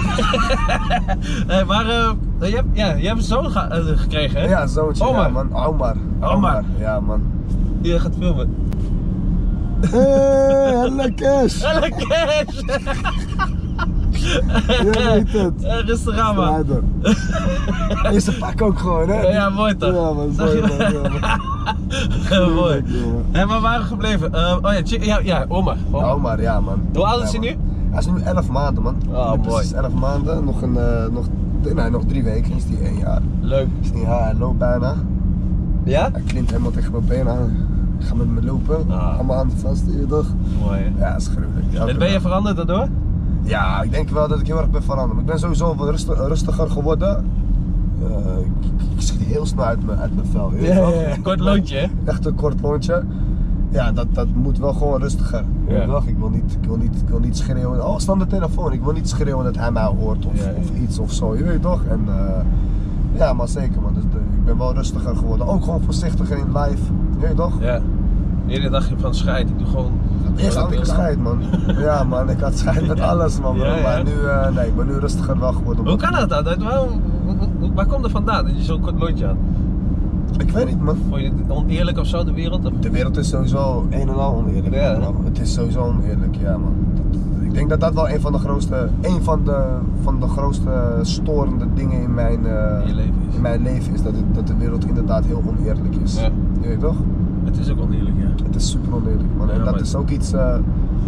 [SPEAKER 2] Hey, maar uh, je, hebt, ja, je hebt een zoon ge- uh, gekregen hè?
[SPEAKER 1] Ja, zoontje,
[SPEAKER 2] Omar.
[SPEAKER 1] ja, man. Omar.
[SPEAKER 2] Omar.
[SPEAKER 1] Ja, man.
[SPEAKER 2] Die gaat filmen.
[SPEAKER 1] Hey, hello cash.
[SPEAKER 2] Hello Cash!
[SPEAKER 1] Je weet het.
[SPEAKER 2] Eh, Rustig aan man.
[SPEAKER 1] Strijder. En ze pakken ook gewoon, hè?
[SPEAKER 2] Ja, mooi toch?
[SPEAKER 1] Ja, man.
[SPEAKER 2] Zag
[SPEAKER 1] Mooi,
[SPEAKER 2] je-
[SPEAKER 1] man. Ja, man.
[SPEAKER 2] Ja, mooi.
[SPEAKER 1] Leuk, jongen.
[SPEAKER 2] Hé, waar waren we gebleven? Uh, oh ja, chi- ja, ja, Omar. Omar.
[SPEAKER 1] Omar, ja, man.
[SPEAKER 2] Hoe oud is
[SPEAKER 1] Ja,
[SPEAKER 2] hij
[SPEAKER 1] man.
[SPEAKER 2] nu?
[SPEAKER 1] Hij is nu elf maanden, man.
[SPEAKER 2] Oh,
[SPEAKER 1] Nu
[SPEAKER 2] mooi.
[SPEAKER 1] Precies elf maanden. Nog, een, uh, nog, nee, nog drie weken is hij één jaar.
[SPEAKER 2] Leuk.
[SPEAKER 1] Is niet haar, hij loopt bijna.
[SPEAKER 2] Ja?
[SPEAKER 1] Hij klimt helemaal tegen mijn benen aan. Ik ga met me lopen.
[SPEAKER 2] Ah.
[SPEAKER 1] Allemaal handen vast, je toch?
[SPEAKER 2] Mooi hè?
[SPEAKER 1] Ja, dat is gruwelijk. Elke
[SPEAKER 2] En ben je
[SPEAKER 1] dag.
[SPEAKER 2] veranderd daardoor?
[SPEAKER 1] Ja, ik denk wel dat ik heel erg ben veranderd. Ik ben sowieso wat rustig, rustiger geworden. Uh, ik, ik, ik schiet heel snel uit mijn, uit mijn vel. je weet toch?
[SPEAKER 2] Kort lontje hè?
[SPEAKER 1] Echt een kort lontje. Ja, dat, dat moet wel gewoon rustiger.
[SPEAKER 2] Ja.
[SPEAKER 1] Ja. Ik, wil niet, ik, wil niet, ik wil niet schreeuwen. Oh, stand de telefoon. Ik wil niet schreeuwen dat hij mij hoort of,
[SPEAKER 2] Ja, ja.
[SPEAKER 1] of iets of zo. Je weet toch? En, uh, ja, maar zeker man. Dus de, ik ben wel rustiger geworden. Ook gewoon voorzichtiger in live. Je weet toch?
[SPEAKER 2] Ja. Eerder dacht je van scheid, ik doe gewoon...
[SPEAKER 1] Eerst had ik scheid man. Ja man, ik had scheid met alles man. Bro.
[SPEAKER 2] Ja, ja.
[SPEAKER 1] Maar nu, uh, nee, ik ben nu rustiger wel geworden.
[SPEAKER 2] Hoe kan dat dan? Dat- Waarom, waar komt er vandaan dat je zo'n kort lontje had?
[SPEAKER 1] Ik weet niet man.
[SPEAKER 2] Vond je het oneerlijk of zo, de wereld? Of-
[SPEAKER 1] De wereld is sowieso een en al oneerlijk.
[SPEAKER 2] Ja.
[SPEAKER 1] man. Het is sowieso oneerlijk, ja man. Dat- ik denk dat dat wel een van de grootste, een van de, van de grootste storende dingen in mijn, uh,
[SPEAKER 2] In je leven is.
[SPEAKER 1] in mijn leven is. Dat, het, dat de wereld inderdaad heel oneerlijk is.
[SPEAKER 2] Ja.
[SPEAKER 1] Je weet toch?
[SPEAKER 2] Het is ook oneerlijk, ja.
[SPEAKER 1] Het is super oneerlijk man. En
[SPEAKER 2] Ja,
[SPEAKER 1] dat
[SPEAKER 2] maar-
[SPEAKER 1] is ook iets... uh,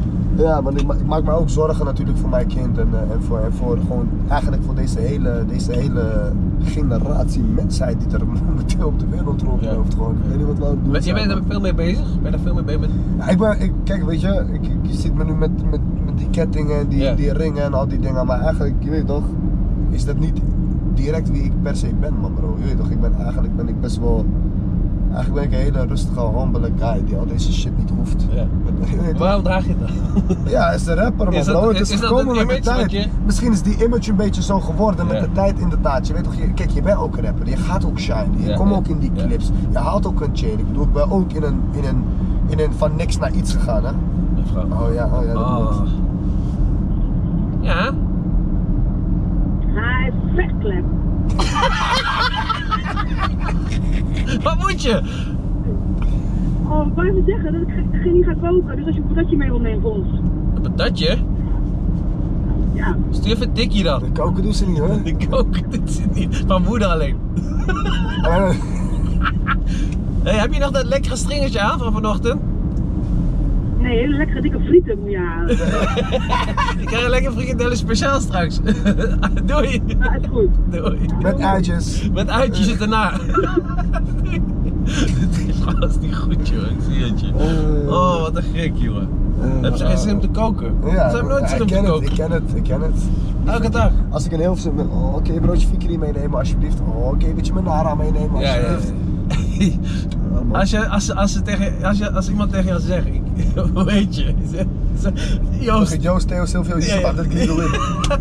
[SPEAKER 1] ja, maar ik, ma- ik maak me ook zorgen natuurlijk voor mijn kind en, uh, en, voor, en voor gewoon eigenlijk voor deze hele, deze hele generatie mensheid die er momenteel op de wereld rondloopt.
[SPEAKER 2] Ja.
[SPEAKER 1] Gewoon. Ik weet niet wat we aan het doen
[SPEAKER 2] Maar je
[SPEAKER 1] zijn,
[SPEAKER 2] bent er
[SPEAKER 1] man.
[SPEAKER 2] veel mee bezig? Ben je daar veel mee bezig met?
[SPEAKER 1] Ja, ik ben, ik, kijk, weet je, ik, ik, je ziet me nu met, met, met die kettingen, die,
[SPEAKER 2] Ja.
[SPEAKER 1] die ringen en al die dingen, maar eigenlijk, je weet toch, is dat niet direct wie ik per se ben, man bro. Je weet toch, ik ben eigenlijk ben ik best wel, eigenlijk ben ik een hele rustige, humble guy die al deze shit niet hoeft.
[SPEAKER 2] Ja.
[SPEAKER 1] Je weet toch?
[SPEAKER 2] Waarom draag je het dan?
[SPEAKER 1] Ja, is de rapper, man
[SPEAKER 2] Is dat-
[SPEAKER 1] bro. Het
[SPEAKER 2] is-
[SPEAKER 1] is
[SPEAKER 2] is dat
[SPEAKER 1] gekomen
[SPEAKER 2] een
[SPEAKER 1] met de
[SPEAKER 2] image
[SPEAKER 1] tijd.
[SPEAKER 2] wat je-
[SPEAKER 1] Misschien is die image een beetje zo geworden met
[SPEAKER 2] Ja.
[SPEAKER 1] de tijd inderdaad. Je weet toch, je, kijk, je bent ook een rapper, je gaat ook shine, je
[SPEAKER 2] Ja,
[SPEAKER 1] komt
[SPEAKER 2] ja.
[SPEAKER 1] ook in die
[SPEAKER 2] Ja.
[SPEAKER 1] clips, je haalt ook een chain. Ik bedoel, ik ben ook in een, in een, in een van niks naar iets gegaan, hè.
[SPEAKER 2] Mevrouw.
[SPEAKER 1] Oh ja, oh ja, dat
[SPEAKER 2] Oh.
[SPEAKER 1] moet.
[SPEAKER 2] Ja?
[SPEAKER 3] Hij is vetklep.
[SPEAKER 2] Wat moet je?
[SPEAKER 3] Oh, ik wou even zeggen dat ik ge- geen niet ga koken. Dus als je een patatje mee wil nemen voor ons.
[SPEAKER 2] Een patatje?
[SPEAKER 3] Ja.
[SPEAKER 2] Stuur even een tikkie dan.
[SPEAKER 1] De koken doen ze niet, hoor.
[SPEAKER 2] Ik ook, dit zit niet. Van moeder alleen.
[SPEAKER 1] Eh,
[SPEAKER 2] Hey, heb je nog dat lekkere stringertje aan van vanochtend?
[SPEAKER 3] Nee, hele lekkere dikke frieten moet je halen.
[SPEAKER 2] Ik krijg een lekker frikandellen speciaal straks. Doei.
[SPEAKER 3] Ja, is goed.
[SPEAKER 2] Doei.
[SPEAKER 1] Met eitjes.
[SPEAKER 2] Met uitjes erna. Dit is gewoon niet goed, joh. Ik zie het je.
[SPEAKER 1] Eh.
[SPEAKER 2] Oh, wat een gek, jongen. Hebben ze geen zin om te koken?
[SPEAKER 1] Ja,
[SPEAKER 2] Ze hebben nooit
[SPEAKER 1] ja,
[SPEAKER 2] zin
[SPEAKER 1] ik
[SPEAKER 2] om te
[SPEAKER 1] ken het,
[SPEAKER 2] koken.
[SPEAKER 1] ik ken het, ik ken het.
[SPEAKER 2] Elke dag.
[SPEAKER 1] Als ik in Hilversum ben, oh, oké, okay, broodje fikri meenemen alsjeblieft. Oh, oké, okay, een beetje manara meenemen
[SPEAKER 2] Ja, ja,
[SPEAKER 1] alsjeblieft.
[SPEAKER 2] ja.
[SPEAKER 1] Ja, man.
[SPEAKER 2] Als, je, als, als, ze tegen, als, je, als iemand tegen jou zegt, ik, hoe weet je? Ze- ze- Joost,
[SPEAKER 1] Joost, Theo, Silvio,
[SPEAKER 2] Ja, ja.
[SPEAKER 1] dat ik niet wil in.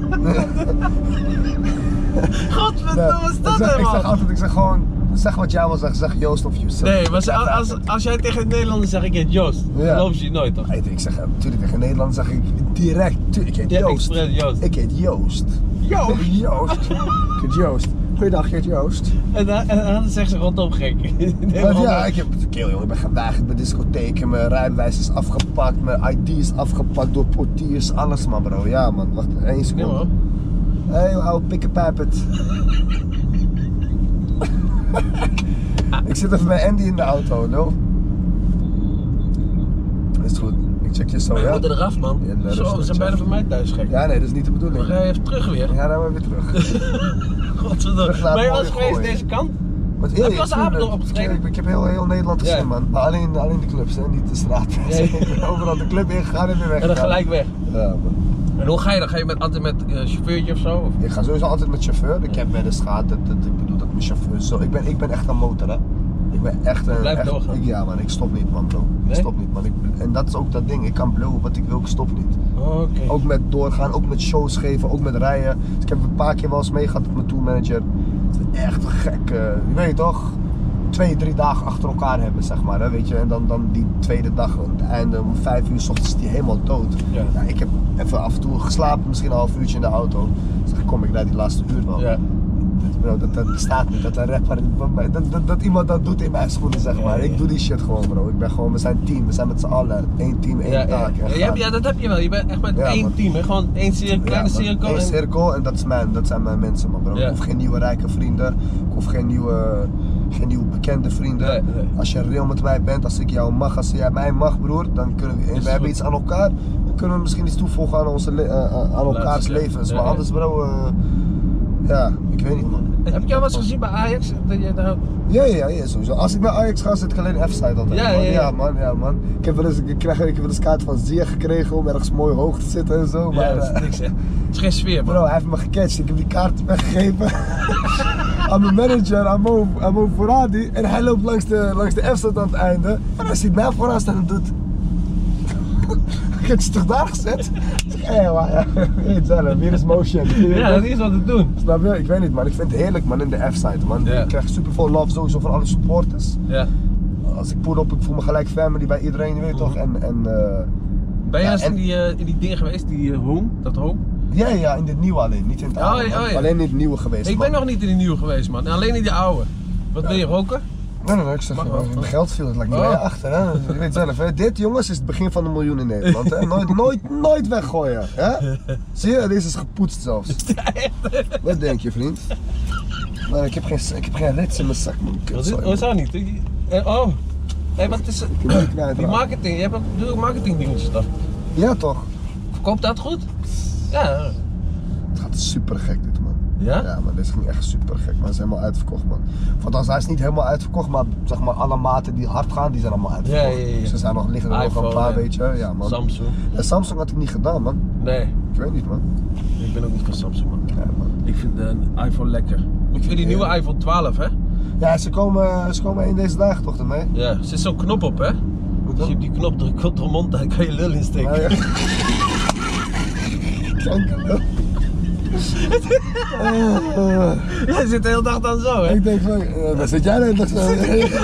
[SPEAKER 2] godverdomme, wat is
[SPEAKER 1] ik,
[SPEAKER 2] dat
[SPEAKER 1] zeg,
[SPEAKER 2] hè,
[SPEAKER 1] ik zeg
[SPEAKER 2] man?
[SPEAKER 1] altijd, ik zeg gewoon, zeg wat jij wil zeggen, zeg Joost of Yusuf.
[SPEAKER 2] Nee, maar ze- als, als jij tegen een Nederlander zegt, ik heet Joost,
[SPEAKER 1] Ja.
[SPEAKER 2] geloof je nooit toch?
[SPEAKER 1] Nee, ik zeg natuurlijk tegen Nederland zeg ik direct, tuurlijk, ik heet
[SPEAKER 2] Ja,
[SPEAKER 1] Joost.
[SPEAKER 2] expres Joost.
[SPEAKER 1] Ik heet Joost.
[SPEAKER 2] Joost?
[SPEAKER 1] Joost. Ik heet Joost. Goeiedag, ik heet Joost.
[SPEAKER 2] En dan, en dan zegt ze rondom gek. Nee,
[SPEAKER 1] Want
[SPEAKER 2] man,
[SPEAKER 1] ja, ik heb keel jongen, ik ben geweigerd bij discotheken, mijn rijbewijs is afgepakt, mijn I D is afgepakt door portiers, alles man bro. Ja man, wacht één
[SPEAKER 2] Nee,
[SPEAKER 1] seconde.
[SPEAKER 2] man.
[SPEAKER 1] Hé, hey, ouwe pikkenpijpet. Ik zit even bij Andy in de auto, no? Is het goed? Ik check je zo,
[SPEAKER 2] Maar je
[SPEAKER 1] ja?
[SPEAKER 2] moet eraf man.
[SPEAKER 1] Ja, nee,
[SPEAKER 2] Zo,
[SPEAKER 1] rustig,
[SPEAKER 2] we zijn bijna bij mij thuis gek.
[SPEAKER 1] Ja, nee, dat is niet de bedoeling.
[SPEAKER 2] Dan ga je even terug weer.
[SPEAKER 1] Ja, dan maar weer terug.
[SPEAKER 2] Godverdomme.
[SPEAKER 1] Terug naar
[SPEAKER 2] Ben je wel
[SPEAKER 1] het
[SPEAKER 2] eens
[SPEAKER 1] mooie
[SPEAKER 2] geweest
[SPEAKER 1] gooien.
[SPEAKER 2] deze kant?
[SPEAKER 1] Wat
[SPEAKER 2] Heb je wel eens
[SPEAKER 1] tuurlijk.
[SPEAKER 2] Apeldoorn opgetreden?
[SPEAKER 1] Ik, ik heb heel, heel Nederland gezien,
[SPEAKER 2] Ja.
[SPEAKER 1] man. Maar alleen, alleen de clubs, hè, niet de straat.
[SPEAKER 2] Ja.
[SPEAKER 1] Ik ben overal de club ingegaan en weer weg.
[SPEAKER 2] En dan gelijk weg.
[SPEAKER 1] Ja, man.
[SPEAKER 2] En hoe ga je dan? Ga je met, altijd met uh, chauffeurtje of zo? Of?
[SPEAKER 1] Ik ga sowieso altijd met chauffeur. Ik heb wel eens gehad, dat, dat, ik bedoel dat mijn chauffeur zo. Ik ben, ik ben echt een motor, hè. Ik ben echt een.
[SPEAKER 2] Blijf
[SPEAKER 1] echt,
[SPEAKER 2] doorgaan.
[SPEAKER 1] ik, ja, man, ik stop niet, man, bro. Ik
[SPEAKER 2] Nee?
[SPEAKER 1] stop niet, man. Ik, en dat is ook dat ding. Ik kan blowen wat ik wil, ik stop niet.
[SPEAKER 2] Oh, oké.
[SPEAKER 1] Ook met doorgaan, ook met shows geven, ook met rijden. Dus ik heb een paar keer wel eens meegehad met mijn tourmanager. Het is echt gek, uh, je weet toch? Twee, drie dagen achter elkaar hebben, zeg maar, hè, weet je. En dan, dan die tweede dag, aan het einde, om vijf uur 's ochtends is die helemaal dood.
[SPEAKER 2] Ja.
[SPEAKER 1] Ja, ik heb even af en toe geslapen, misschien een half uurtje in de auto. Dan zeg ik, kom, ik rijd die laatste uur wel.
[SPEAKER 2] Ja.
[SPEAKER 1] Dat, bro, dat, dat bestaat niet, dat een rapper, dat, dat, dat iemand dat doet in mijn schoenen, zeg maar.
[SPEAKER 2] Ja, ja.
[SPEAKER 1] Ik doe die shit gewoon, bro. Ik ben gewoon, we zijn team, we zijn met z'n allen. Eén team, één
[SPEAKER 2] Ja, ja.
[SPEAKER 1] taak. en
[SPEAKER 2] Ja, je hebt-
[SPEAKER 1] gaan.
[SPEAKER 2] ja, dat heb je wel. Je bent echt met
[SPEAKER 1] Ja,
[SPEAKER 2] één
[SPEAKER 1] man.
[SPEAKER 2] team. Hè? Gewoon één cirkel, kleine
[SPEAKER 1] Ja, man.
[SPEAKER 2] cirkel.
[SPEAKER 1] Eén
[SPEAKER 2] en-
[SPEAKER 1] cirkel en dat, is mijn, dat zijn mijn mensen, man, bro.
[SPEAKER 2] Ja.
[SPEAKER 1] Ik hoef geen nieuwe rijke vrienden, ik hoef geen nieuwe, geen nieuwe bekende vrienden.
[SPEAKER 2] Nee, nee.
[SPEAKER 1] Als je real met mij bent, als ik jou mag, als jij mij mag, broer, dan kunnen we, en
[SPEAKER 2] het
[SPEAKER 1] we hebben
[SPEAKER 2] goed.
[SPEAKER 1] iets aan elkaar, dan kunnen we misschien iets toevoegen aan, onze le- uh, aan elkaars
[SPEAKER 2] Laatste keer.
[SPEAKER 1] levens.
[SPEAKER 2] Ja,
[SPEAKER 1] Maar
[SPEAKER 2] ja.
[SPEAKER 1] anders, bro, uh, ja, ik weet niet, man.
[SPEAKER 2] Heb je al wat gezien bij Ajax? Dat je daar...
[SPEAKER 1] Ja, ja, ja, ja, sowieso. Als ik naar Ajax ga, zit ik alleen F-side altijd.
[SPEAKER 2] Ja,
[SPEAKER 1] man.
[SPEAKER 2] ja, ja.
[SPEAKER 1] man, ja, man. Ik heb wel eens, ik krijg, ik heb wel eens kaart van Zier gekregen om ergens mooi hoog te zitten en zo. Maar,
[SPEAKER 2] Ja, dat is
[SPEAKER 1] eh,
[SPEAKER 2] niks hè. Het is geen sfeer man.
[SPEAKER 1] Bro, hij heeft me gecatcht. Ik heb die kaart weggegeven aan mijn manager, aan Mo, aan Mo Foradi. En hij loopt langs de, langs de F-stad aan het einde. En hij ziet mij vooraan staan en doet... Ik heb je toch daar gezet? Ik zeg, hé, maar ja, weet je zelf, hier is motion.
[SPEAKER 2] Ja, dat is wat te doen.
[SPEAKER 1] Snap je? Ik weet niet, man. Ik vind het heerlijk, man, in de F-side, man.
[SPEAKER 2] Ja.
[SPEAKER 1] Ik krijg super veel love sowieso van alle supporters.
[SPEAKER 2] Ja.
[SPEAKER 1] Als ik pull op, ik voel me gelijk family bij iedereen, je weet toch? En, en uh,
[SPEAKER 2] Ben je
[SPEAKER 1] Ja,
[SPEAKER 2] eens
[SPEAKER 1] en-
[SPEAKER 2] in die, uh, in die dingen geweest, die uh, home, dat home?
[SPEAKER 1] ja, ja, in dit nieuwe alleen, niet in het
[SPEAKER 2] Oh,
[SPEAKER 1] oude.
[SPEAKER 2] ja,
[SPEAKER 1] man.
[SPEAKER 2] oh, ja.
[SPEAKER 1] Alleen in het nieuwe geweest,
[SPEAKER 2] Ik
[SPEAKER 1] man.
[SPEAKER 2] ben nog niet in die nieuwe geweest man, alleen in die oude. Wat wil je roken?
[SPEAKER 1] Nee, nee, nee, ik zeg
[SPEAKER 2] Mag
[SPEAKER 1] gewoon,
[SPEAKER 2] wel.
[SPEAKER 1] mijn geld viel, het lijkt niet
[SPEAKER 2] Oh.
[SPEAKER 1] bij je achter, hè. Je weet zelf, hè. Dit, jongens, is het begin van een miljoen in Nederland, hè. Nooit, nooit, nooit weggooien, hè. Zie je, deze is gepoetst zelfs. Wat denk je, vriend? Maar ik heb geen, ik heb geen rits in mijn zak, man.
[SPEAKER 2] Wat is,
[SPEAKER 1] Kutzooi,
[SPEAKER 2] oh, zo niet. Eh, Oh, hey, wat is het?
[SPEAKER 1] Ik heb die kwijt,
[SPEAKER 2] Die
[SPEAKER 1] man.
[SPEAKER 2] marketing, je hebt ook doe ook marketing dingetjes toch?
[SPEAKER 1] Ja, toch?
[SPEAKER 2] Verkoopt dat goed? Ja.
[SPEAKER 1] Het gaat super gek, dit, man.
[SPEAKER 2] Ja?
[SPEAKER 1] Ja, maar dit ging echt super gek, man. Het is helemaal uitverkocht, man. Althans, hij is niet helemaal uitverkocht, maar zeg maar alle maten die hard gaan, die zijn allemaal uitverkocht.
[SPEAKER 2] Ja, ja, ja.
[SPEAKER 1] Dus er zijn nog, liggen er nog
[SPEAKER 2] iPhone,
[SPEAKER 1] een paar,
[SPEAKER 2] ja.
[SPEAKER 1] weet je. Ja, man.
[SPEAKER 2] Samsung.
[SPEAKER 1] En Samsung had ik niet gedaan, man.
[SPEAKER 2] Nee,
[SPEAKER 1] Ik weet niet, man.
[SPEAKER 2] ik ben ook niet van Samsung man.
[SPEAKER 1] Ja, man.
[SPEAKER 2] Ik vind een iPhone lekker. Ik vind die nieuwe iPhone twaalf hè?
[SPEAKER 1] Ja, ze komen, ze komen in deze dagen toch ermee?
[SPEAKER 2] Ja, er zit zo'n knop op hè?
[SPEAKER 1] Hoe
[SPEAKER 2] Als je
[SPEAKER 1] dan?
[SPEAKER 2] op die knop drukt, komt er een mond uit, kan je lul insteken.
[SPEAKER 1] Nou, ja. Kanker. Uh,
[SPEAKER 2] Jij zit de hele dag dan zo hè?
[SPEAKER 1] ik denk van, uh, waar zit jij de hele dag zo?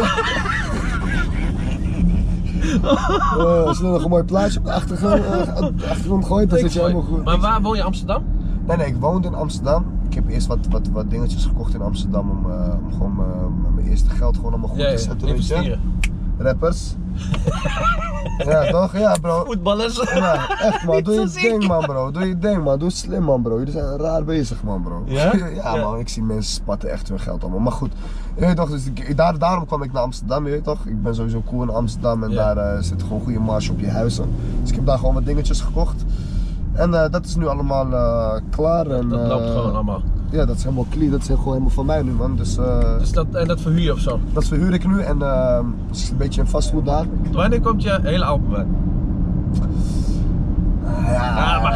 [SPEAKER 1] Uh, als je nog een mooi plaatje op de achtergrond, uh, op de achtergrond gooit, dan zit je helemaal goed.
[SPEAKER 2] Maar waar woon je, Amsterdam?
[SPEAKER 1] Nee, nee, ik woonde in Amsterdam. Ik heb eerst wat, wat, wat dingetjes gekocht in Amsterdam om, uh, om gewoon uh, mijn eerste geld gewoon allemaal goed
[SPEAKER 2] Ja,
[SPEAKER 1] te
[SPEAKER 2] ja,
[SPEAKER 1] zetten, weet je.
[SPEAKER 2] investeren.
[SPEAKER 1] Rappers. Ja, toch? Ja, bro.
[SPEAKER 2] Voetballers.
[SPEAKER 1] Ja, echt man,
[SPEAKER 2] Niet
[SPEAKER 1] doe
[SPEAKER 2] zo
[SPEAKER 1] je
[SPEAKER 2] ziek.
[SPEAKER 1] ding man bro, doe je ding man, doe slim man bro, jullie zijn raar bezig man bro.
[SPEAKER 2] Ja?
[SPEAKER 1] Ja,
[SPEAKER 2] Ja.
[SPEAKER 1] man, ik zie mensen spatten echt hun geld allemaal, maar goed. Je weet toch, dus ik, daar, daarom kwam ik naar Amsterdam, je weet toch. Ik ben sowieso cool in Amsterdam en
[SPEAKER 2] Ja.
[SPEAKER 1] daar uh, zit gewoon goede marge op je huizen. Dus ik heb daar gewoon wat dingetjes gekocht. En uh, dat is nu allemaal uh, klaar. En,
[SPEAKER 2] Dat loopt
[SPEAKER 1] uh,
[SPEAKER 2] gewoon allemaal.
[SPEAKER 1] Ja, dat is helemaal clean, dat is gewoon helemaal van mij nu man. Dus, uh,
[SPEAKER 2] Dus dat, en dat verhuur je of zo?
[SPEAKER 1] dat verhuur ik nu en uh, het is een beetje een vastgoed daar.
[SPEAKER 2] Wanneer komt je hele album uit?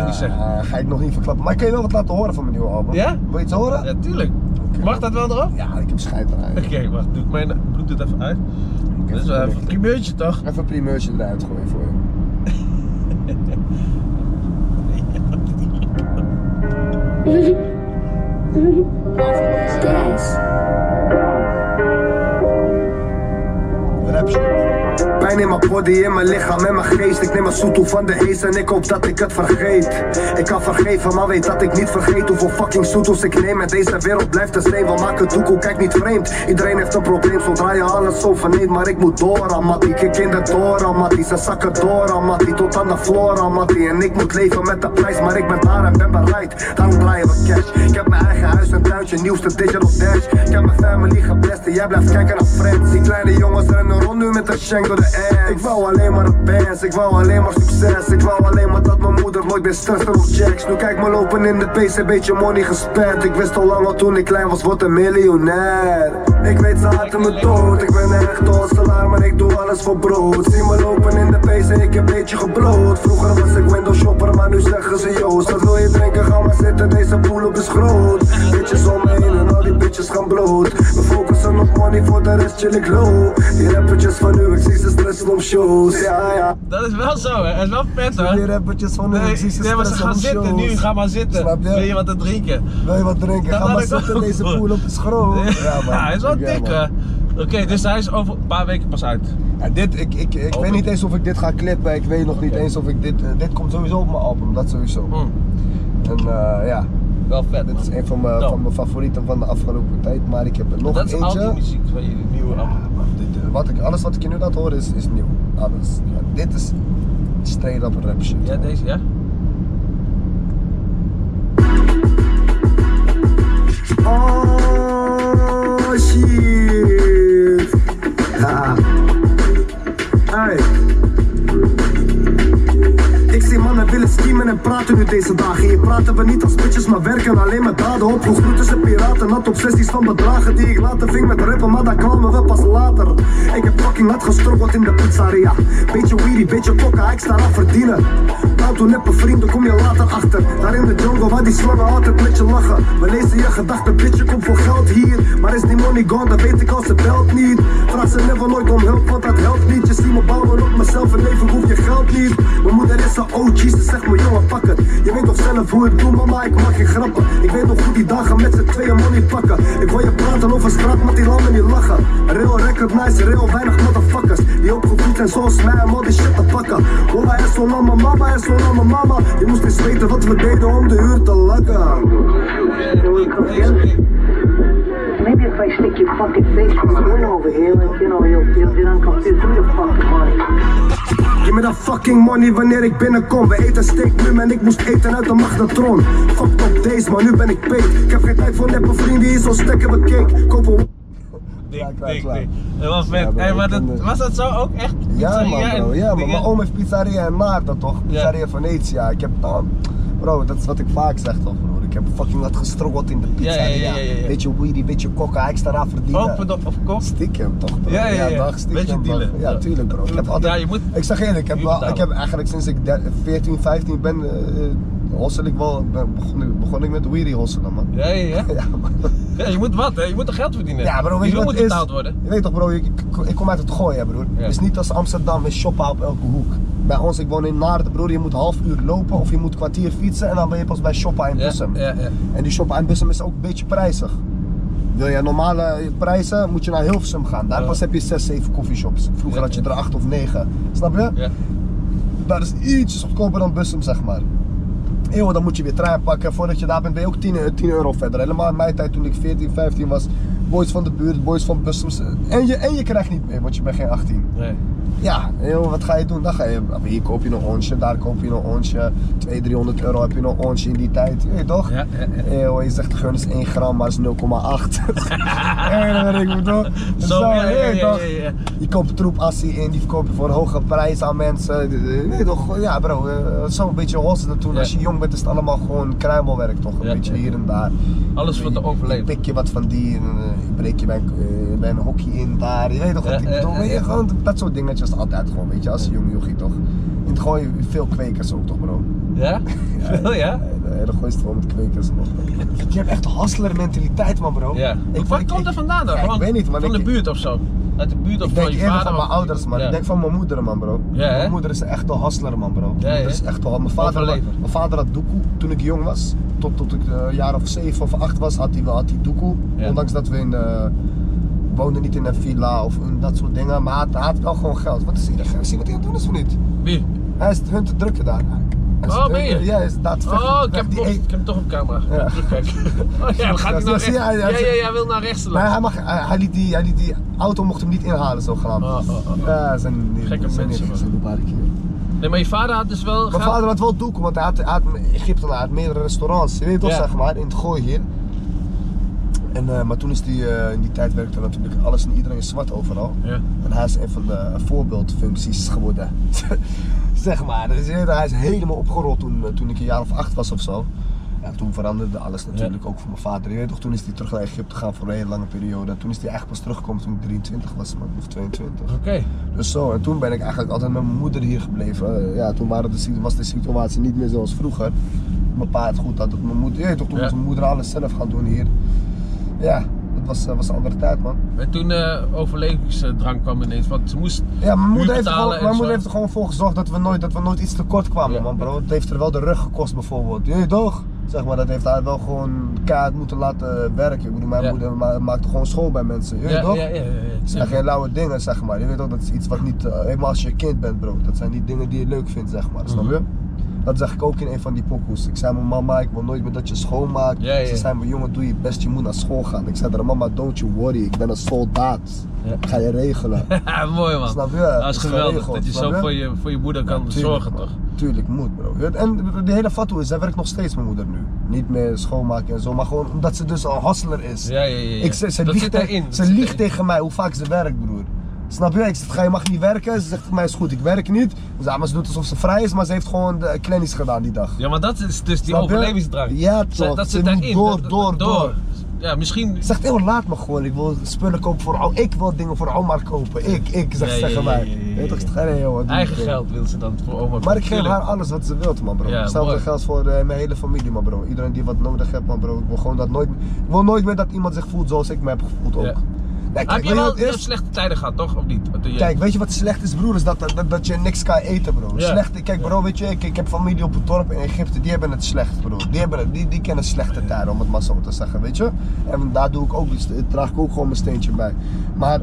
[SPEAKER 2] niet zeggen.
[SPEAKER 1] Uh, ga ik nog niet verklappen. Maar ik kan je wel wat laten horen van mijn nieuwe album.
[SPEAKER 2] Ja?
[SPEAKER 1] Wil je iets horen?
[SPEAKER 2] Ja, tuurlijk. Okay. Mag dat wel erop?
[SPEAKER 1] Ja, ik heb scheid eraan.
[SPEAKER 2] Oké, okay, wacht. Doe ik mijn Bluetooth even uit. Dit is wel even een primeurtje toch?
[SPEAKER 1] Even een primeurtje eruit gooien voor je. Pijn in mijn body, in mijn lichaam en mijn geest. Ik neem een soetoe van de ace en ik hoop dat ik het vergeet. Ik kan vergeven, maar weet dat ik niet vergeet hoeveel fucking soetoes ik neem. En deze wereld blijft de steen, we maken doekoe, kijk niet vreemd. Iedereen heeft een probleem, zodra je alles zo verneemt. Maar ik moet door, Amati, kijk in de door, Amati. Ze zakken door, Amati, tot aan de floor, Amati. En ik moet leven met de prijs, maar ik ben daar en ben bereid. Daarom draaien we cash. Ik heb mijn eigen huis en tuintje, nieuwste digital dash. Ik heb mijn family geblest en jij blijft kijken naar friends. Die kleine jongens rennen rond nu met een shank door de ass. Ik wou alleen maar een bands, ik wou alleen maar succes. Ik wou alleen maar dat mijn moeder nooit meer stress op checks. Nu kijk me lopen in de P C, beetje money gespend. Ik wist al lang al toen ik klein was, word een miljonair. Ik weet ze haten me dood, ik ben een echte hosselaar, maar ik doe alles voor brood. Zie me lopen in de P C, ik heb een beetje gebloot. Vroeger was ik window shopper, maar nu zeggen ze Joost. Wat wil je drinken, ga maar zitten, deze pool op is groot. Bitches om me heen en al die bitches gaan bloot. We focussen op money, voor de rest chill ik low. Die rappertjes van nu, ik zie ze stressen om shows, ja ja.
[SPEAKER 2] Dat is wel zo hè, dat is wel vet hoor.
[SPEAKER 1] Die rappertjes van nu,
[SPEAKER 2] nee,
[SPEAKER 1] ik zie ze
[SPEAKER 2] nee, maar ze gaan zitten
[SPEAKER 1] shows.
[SPEAKER 2] nu, ga maar zitten.
[SPEAKER 1] Snap je?
[SPEAKER 2] Wil je wat te drinken?
[SPEAKER 1] Wil je wat drinken?
[SPEAKER 2] Dat
[SPEAKER 1] ga maar
[SPEAKER 2] ik
[SPEAKER 1] zitten,
[SPEAKER 2] ook.
[SPEAKER 1] deze pool op is groot.
[SPEAKER 2] Ja,
[SPEAKER 1] man.
[SPEAKER 2] ja, hij is wel
[SPEAKER 1] ja,
[SPEAKER 2] dik hè. Oké, okay, dus hij is over een paar weken pas uit.
[SPEAKER 1] Ja, dit, ik ik, ik weet niet eens of ik dit ga clippen, ik weet nog niet okay. eens of ik dit, uh, dit komt sowieso op mijn album, dat sowieso.
[SPEAKER 2] Mm.
[SPEAKER 1] En uh, ja,
[SPEAKER 2] wel vet.
[SPEAKER 1] Dit
[SPEAKER 2] man.
[SPEAKER 1] is een van mijn, van mijn favorieten van de afgelopen tijd, maar ik heb er nog
[SPEAKER 2] dat
[SPEAKER 1] eentje.
[SPEAKER 2] Dat is al die muziek van je nieuwe album.
[SPEAKER 1] Ja, dit, uh, wat ik, alles wat ik je nu laat horen is, is nieuw, alles. Ja, dit is straight up rap shit.
[SPEAKER 2] Ja, deze, ja?
[SPEAKER 1] Oh shit! Ha. Hey. Ik zie mannen willen schemen en praten nu deze dagen. Hier praten we niet als bitches, maar werken alleen met daden. Opgegroeid nu tussen piraten, nat obsessies van bedragen die ik later ving met rappen, maar daar kwamen we pas later. Ik heb fucking hard gestrokkeld in de pizzeria. Beetje weedy, beetje kokka, ik sta af verdienen. Nou toen neppe vrienden kom je later achter. Daar in de jungle waar die slangen altijd met je lachen. We lezen je gedachten, bitch je komt voor geld hier. Maar is die money gone, dan weet ik als ze belt niet. Vraag ze never nooit om hulp, want dat helpt niet. Je ziet me bouwen op mezelf en leven hoef je geld niet. Mijn moeder is een O G, ze zegt me jongen pak het. Je weet toch zelf hoe ik doe mama, ik maak geen grappen. Ik weet nog goed die dagen met z'n tweeën money pakken. Ik wil je praten over straat, maar die landen niet lachen. Real record nice, real weinig motherfuckers. Die opgevoed zijn zoals mij om al die shit te pakken. Hola is zo lang mijn mama, is zo lang mijn mama. Je moest eens weten wat we deden om de uur te lakken.
[SPEAKER 4] Maybe if I stick your fucking face in the room over here, like, you know, you'll, you'll get unconfused. Give me the fucking money.
[SPEAKER 1] Give me that fucking money wanneer ik binnenkom. We eten steak nu en ik moest eten uit de magnetron. Fuck op deze, maar nu ben ik paid. Ik heb geen tijd voor neppe vrienden, hier zo stekken we cake. Kopen.
[SPEAKER 2] Dik, dik, dik. Dat was vet. Ja, hey, maar dat, was dat zo ook echt?
[SPEAKER 1] Ja man bro, ja man. Mijn oom heeft pizzeria in Naarden toch? Pizzeria
[SPEAKER 2] ja.
[SPEAKER 1] Venetia. Ik heb dan... Bro, dat is wat ik vaak zeg toch bro. Ik heb fucking wat gestroggeld in de pizzeria.
[SPEAKER 2] Ja, ja, ja, ja, ja.
[SPEAKER 1] Beetje weedy, beetje kokka, extra daar verdienen.
[SPEAKER 2] Open of kok?
[SPEAKER 1] Stiekem toch bro.
[SPEAKER 2] Ja, ja, ja.
[SPEAKER 1] Dag, stiekem,
[SPEAKER 2] beetje dealen.
[SPEAKER 1] Ja, ja, tuurlijk bro. Ik heb altijd...
[SPEAKER 2] Ja, je moet...
[SPEAKER 1] Ik zeg eerlijk, ik heb, wel, ik heb eigenlijk sinds ik veertien, vijftien ben... Uh, hossel ik wel, begon, begon ik met weedy hosselen man.
[SPEAKER 2] Ja, ja, ja.
[SPEAKER 1] ja, man.
[SPEAKER 2] Ja, je moet wat hè, je moet er geld verdienen.
[SPEAKER 1] Ja bro, weet je
[SPEAKER 2] wat
[SPEAKER 1] moet
[SPEAKER 2] betaald worden.
[SPEAKER 1] Je weet toch bro, ik, ik, ik kom uit het gooien broer. Ja. Het is niet als Amsterdam is shoppen op elke hoek. Bij ons, ik woon in Naarden broer, je moet half uur lopen of je moet een kwartier fietsen en dan ben je pas bij Shoppa in Bussum.
[SPEAKER 2] Ja, ja, ja.
[SPEAKER 1] En die Shoppa in Bussum is ook een beetje prijzig. Wil je normale prijzen, moet je naar Hilversum gaan. Daar ja. pas heb je zes, zeven coffeeshops. Vroeger ja, had je er acht of negen. Snap je? Ja. Daar is ietsjes goedkoper dan Bussum zeg maar. Eeuw, dan moet je weer trein pakken. Voordat je daar bent ben je ook tien euro verder. Helemaal in mijn tijd toen ik veertien, vijftien was. Boys van de buurt, boys van Bussum. En je, en je krijgt niet mee, want je bent geen achttien. Nee. Ja, eeuw, wat ga je doen? Dan ga je, hier koop je een onsje, daar koop je een onsje. tweehonderd, driehonderd euro heb je een onsje in die tijd. Je weet toch? Ja, ja, ja. Eeuw, je zegt gun is één gram, maar is nul komma acht. Ja, dat weet ik bedoel. Zo,
[SPEAKER 2] Zo ja, ja, ja, ja, ja.
[SPEAKER 1] Je koopt troepassie in, die verkoop je voor een hoge prijs aan mensen. Nee toch, ja bro, zo'n beetje hosselen toen. Ja. Als je jong bent is het allemaal gewoon kruimelwerk toch, een ja, beetje ja. hier en daar.
[SPEAKER 2] Alles voor te overleven.
[SPEAKER 1] Pik je wat van die en uh, breek je bij, uh, bij een hockey in daar. Je weet toch wat ja, ik bedoel, ja, ja, ja. Gewoon dat soort dingetjes altijd gewoon, weet je, als je jong jochie toch. In het gooien veel kwekers ook toch bro.
[SPEAKER 2] Ja?
[SPEAKER 1] Ja
[SPEAKER 2] Wel ja?
[SPEAKER 1] Nee, de hele gooi is gewoon met kwekers nog. Je hebt echt hustler mentaliteit, man, bro.
[SPEAKER 2] Ja.
[SPEAKER 1] Ik,
[SPEAKER 2] Waar
[SPEAKER 1] ik,
[SPEAKER 2] komt dat
[SPEAKER 1] ik-
[SPEAKER 2] vandaan dan?
[SPEAKER 1] Ja, ik
[SPEAKER 2] Gewoon
[SPEAKER 1] weet niet, man.
[SPEAKER 2] van
[SPEAKER 1] Ik-
[SPEAKER 2] de buurt of zo? Uit de buurt of
[SPEAKER 1] Ik
[SPEAKER 2] van
[SPEAKER 1] denk
[SPEAKER 2] je
[SPEAKER 1] eerder
[SPEAKER 2] vader?
[SPEAKER 1] van mijn
[SPEAKER 2] of-
[SPEAKER 1] ouders, man.
[SPEAKER 2] Ja.
[SPEAKER 1] Ik denk van mijn moeder, man, bro.
[SPEAKER 2] Ja, hè?
[SPEAKER 1] Mijn moeder is echt een hustler, man, bro.
[SPEAKER 2] Ja,
[SPEAKER 1] Mijn
[SPEAKER 2] ja.
[SPEAKER 1] moeder is echt wel. Mijn vader,
[SPEAKER 2] Overlever.
[SPEAKER 1] mijn vader had doekoe toen ik jong was. Tot, tot ik een jaar of zeven of acht was, had hij, wel- had hij doekoe.
[SPEAKER 2] Ja.
[SPEAKER 1] Ondanks dat we in, uh, woonden niet in een villa of in dat soort dingen. Maar hij had, hij had wel gewoon geld. Wat is hier? Zie wat hij aan het doen is of niet?
[SPEAKER 2] Wie?
[SPEAKER 1] Hij is hun te drukken daar. Hij is
[SPEAKER 2] Oh,
[SPEAKER 1] te
[SPEAKER 2] ben je?
[SPEAKER 1] drukken. Ja, hij is dat
[SPEAKER 2] Oh, ik heb, hem nog, ik heb hem toch op camera.
[SPEAKER 1] Ja.
[SPEAKER 2] Kijk. Oh ja, dan gaat hij
[SPEAKER 1] Ja,
[SPEAKER 2] naar rechts.
[SPEAKER 1] zie je,
[SPEAKER 2] Ja,
[SPEAKER 1] hij-
[SPEAKER 2] ja,
[SPEAKER 1] hij-
[SPEAKER 2] ja, hij wil naar rechts
[SPEAKER 1] Maar
[SPEAKER 2] langs.
[SPEAKER 1] hij, mag, hij, hij, liet die, hij liet die auto mocht hem niet inhalen, zogenaamd.
[SPEAKER 2] Oh, oh, oh.
[SPEAKER 1] Ja, zijn die,
[SPEAKER 2] Gekke
[SPEAKER 1] zijn
[SPEAKER 2] mensen,
[SPEAKER 1] die- zijn die paar keer.
[SPEAKER 2] Nee, maar je vader had dus wel
[SPEAKER 1] Mijn
[SPEAKER 2] geld?
[SPEAKER 1] vader had wel doeken, want hij had, hij had Egypte, hij had meerdere restaurants, je weet toch,
[SPEAKER 2] Ja.
[SPEAKER 1] zeg maar, in het gooi hier. En, uh, maar toen is die, uh, in die tijd werkte natuurlijk alles en iedereen zwart overal.
[SPEAKER 2] Ja.
[SPEAKER 1] En hij is een van de voorbeeldfuncties geworden. Zeg maar, dus, uh, hij is helemaal opgerold toen, uh, toen ik een jaar of acht was of zo. Ja, toen veranderde alles natuurlijk,
[SPEAKER 2] Ja.
[SPEAKER 1] ook voor mijn vader. Je weet toch, toen is hij terug naar Egypte gegaan voor een hele lange periode. En toen is hij echt pas teruggekomen toen ik drieëntwintig was, man, of tweeëntwintig.
[SPEAKER 2] Oké.
[SPEAKER 1] Dus zo, en toen ben ik eigenlijk altijd met mijn moeder hier gebleven. Ja, toen waren de, was de situatie niet meer zoals vroeger. Mijn pa het goed had, dat mijn moeder, ja, toch, toen
[SPEAKER 2] Ja.
[SPEAKER 1] moest mijn moeder alles zelf gaan doen hier. Ja, dat was, was een andere tijd, man.
[SPEAKER 2] En toen uh, overlevingsdrang kwam ineens, want ze moest
[SPEAKER 1] Ja, mijn moeder,
[SPEAKER 2] huur
[SPEAKER 1] heeft er,
[SPEAKER 2] betalen
[SPEAKER 1] gewoon,
[SPEAKER 2] en
[SPEAKER 1] mijn
[SPEAKER 2] zo.
[SPEAKER 1] moeder heeft er gewoon voor gezorgd dat we nooit, dat we nooit iets tekort kwamen,
[SPEAKER 2] Ja.
[SPEAKER 1] man, bro. Het heeft er wel de rug gekost, bijvoorbeeld. Je weet toch? Zeg maar, dat heeft haar wel gewoon kaart moeten laten werken. Ik bedoel, mijn
[SPEAKER 2] Ja.
[SPEAKER 1] moeder ma maakte gewoon school bij mensen. Je weet
[SPEAKER 2] Ja,
[SPEAKER 1] toch?
[SPEAKER 2] ja, ja, ja, ja.
[SPEAKER 1] Het zijn geen lauwe dingen, zeg maar. Je weet toch, dat is iets wat niet, uh, helemaal als je kind bent, bro. Dat zijn niet dingen die je leuk vindt, zeg maar. Snap je?
[SPEAKER 2] Mhm.
[SPEAKER 1] Dat zeg ik ook in een van die pokoes. Ik zei mijn mama, ik wil nooit meer dat je schoonmaakt.
[SPEAKER 2] Ja, ja.
[SPEAKER 1] Ze zei me, jongen, doe je best, je moet naar school gaan. Ik zei tegen mama, don't you worry, ik ben een soldaat.
[SPEAKER 2] Ja.
[SPEAKER 1] Ik ga je regelen.
[SPEAKER 2] Mooi man.
[SPEAKER 1] Snap je?
[SPEAKER 2] Dat is
[SPEAKER 1] is
[SPEAKER 2] geweldig,
[SPEAKER 1] geregeld,
[SPEAKER 2] dat je
[SPEAKER 1] snap
[SPEAKER 2] zo
[SPEAKER 1] je?
[SPEAKER 2] voor je, voor je moeder kan
[SPEAKER 1] Tuurlijk,
[SPEAKER 2] zorgen
[SPEAKER 1] man.
[SPEAKER 2] toch?
[SPEAKER 1] Tuurlijk, moet, bro. En de hele fatsoen is, zij werkt nog steeds, mijn moeder nu. Niet meer schoonmaken en zo, maar gewoon omdat ze dus een hustler is.
[SPEAKER 2] Ja, ja, ja. ja.
[SPEAKER 1] Ik, ze ze
[SPEAKER 2] dat
[SPEAKER 1] liegt,
[SPEAKER 2] zit
[SPEAKER 1] tegen,
[SPEAKER 2] erin. dat
[SPEAKER 1] ze
[SPEAKER 2] zit
[SPEAKER 1] liegt
[SPEAKER 2] erin.
[SPEAKER 1] tegen mij hoe vaak ze werkt, broer. Snap je? Ik zeg, ga je mag niet werken. Ze zegt tegen mij, is goed, ik werk niet. Ja, maar ze doet alsof ze vrij is, maar ze heeft gewoon de klennies gedaan die dag.
[SPEAKER 2] Ja, maar dat is dus die
[SPEAKER 1] Snap je?
[SPEAKER 2] overlevingsdrang.
[SPEAKER 1] Ja,
[SPEAKER 2] Ze-
[SPEAKER 1] toch.
[SPEAKER 2] Dat
[SPEAKER 1] Ze
[SPEAKER 2] zit
[SPEAKER 1] moet
[SPEAKER 2] erin.
[SPEAKER 1] door,
[SPEAKER 2] Dat-
[SPEAKER 1] door, door.
[SPEAKER 2] Ja, misschien...
[SPEAKER 1] Ze zegt, heel laat me gewoon, ik wil spullen kopen voor Omar. Ik wil dingen voor Omar kopen. Ik, ik, zegt
[SPEAKER 2] Ja,
[SPEAKER 1] ze
[SPEAKER 2] ja,
[SPEAKER 1] tegen
[SPEAKER 2] ja,
[SPEAKER 1] mij.
[SPEAKER 2] ja, ja, ja,
[SPEAKER 1] Weet toch,
[SPEAKER 2] ja.
[SPEAKER 1] ik zeg, nee, joh, doe
[SPEAKER 2] Eigen
[SPEAKER 1] ik, joh.
[SPEAKER 2] geld wil ze dan voor oma.
[SPEAKER 1] Maar ik geef
[SPEAKER 2] Tuurlijk.
[SPEAKER 1] haar alles wat ze wilt, man, bro.
[SPEAKER 2] Ja,
[SPEAKER 1] Hetzelfde
[SPEAKER 2] mooi.
[SPEAKER 1] geldt voor uh, mijn hele familie, man, bro. Iedereen die wat nodig heeft, man, bro. Ik wil gewoon dat nooit, ik wil nooit meer dat iemand zich voelt zoals ik me heb gevoeld ook.
[SPEAKER 2] Ja.
[SPEAKER 1] Kijk,
[SPEAKER 2] Heb
[SPEAKER 1] kijk,
[SPEAKER 2] je
[SPEAKER 1] weet je
[SPEAKER 2] wel
[SPEAKER 1] wat het
[SPEAKER 2] je
[SPEAKER 1] is?
[SPEAKER 2] slechte tijden gehad, toch? Of niet? Toen je-
[SPEAKER 1] Kijk, weet je wat slecht is, broer? Is dat, dat, dat je niks kan eten, bro.
[SPEAKER 2] Ja.
[SPEAKER 1] Slecht, kijk, bro, weet je, ik, ik heb familie op het dorp in Egypte, die hebben het slecht, bro. Die, hebben het, die, die kennen slechte tijden, om het maar zo te zeggen, weet je. En daar doe ik ook, draag ik ook gewoon mijn steentje bij. Maar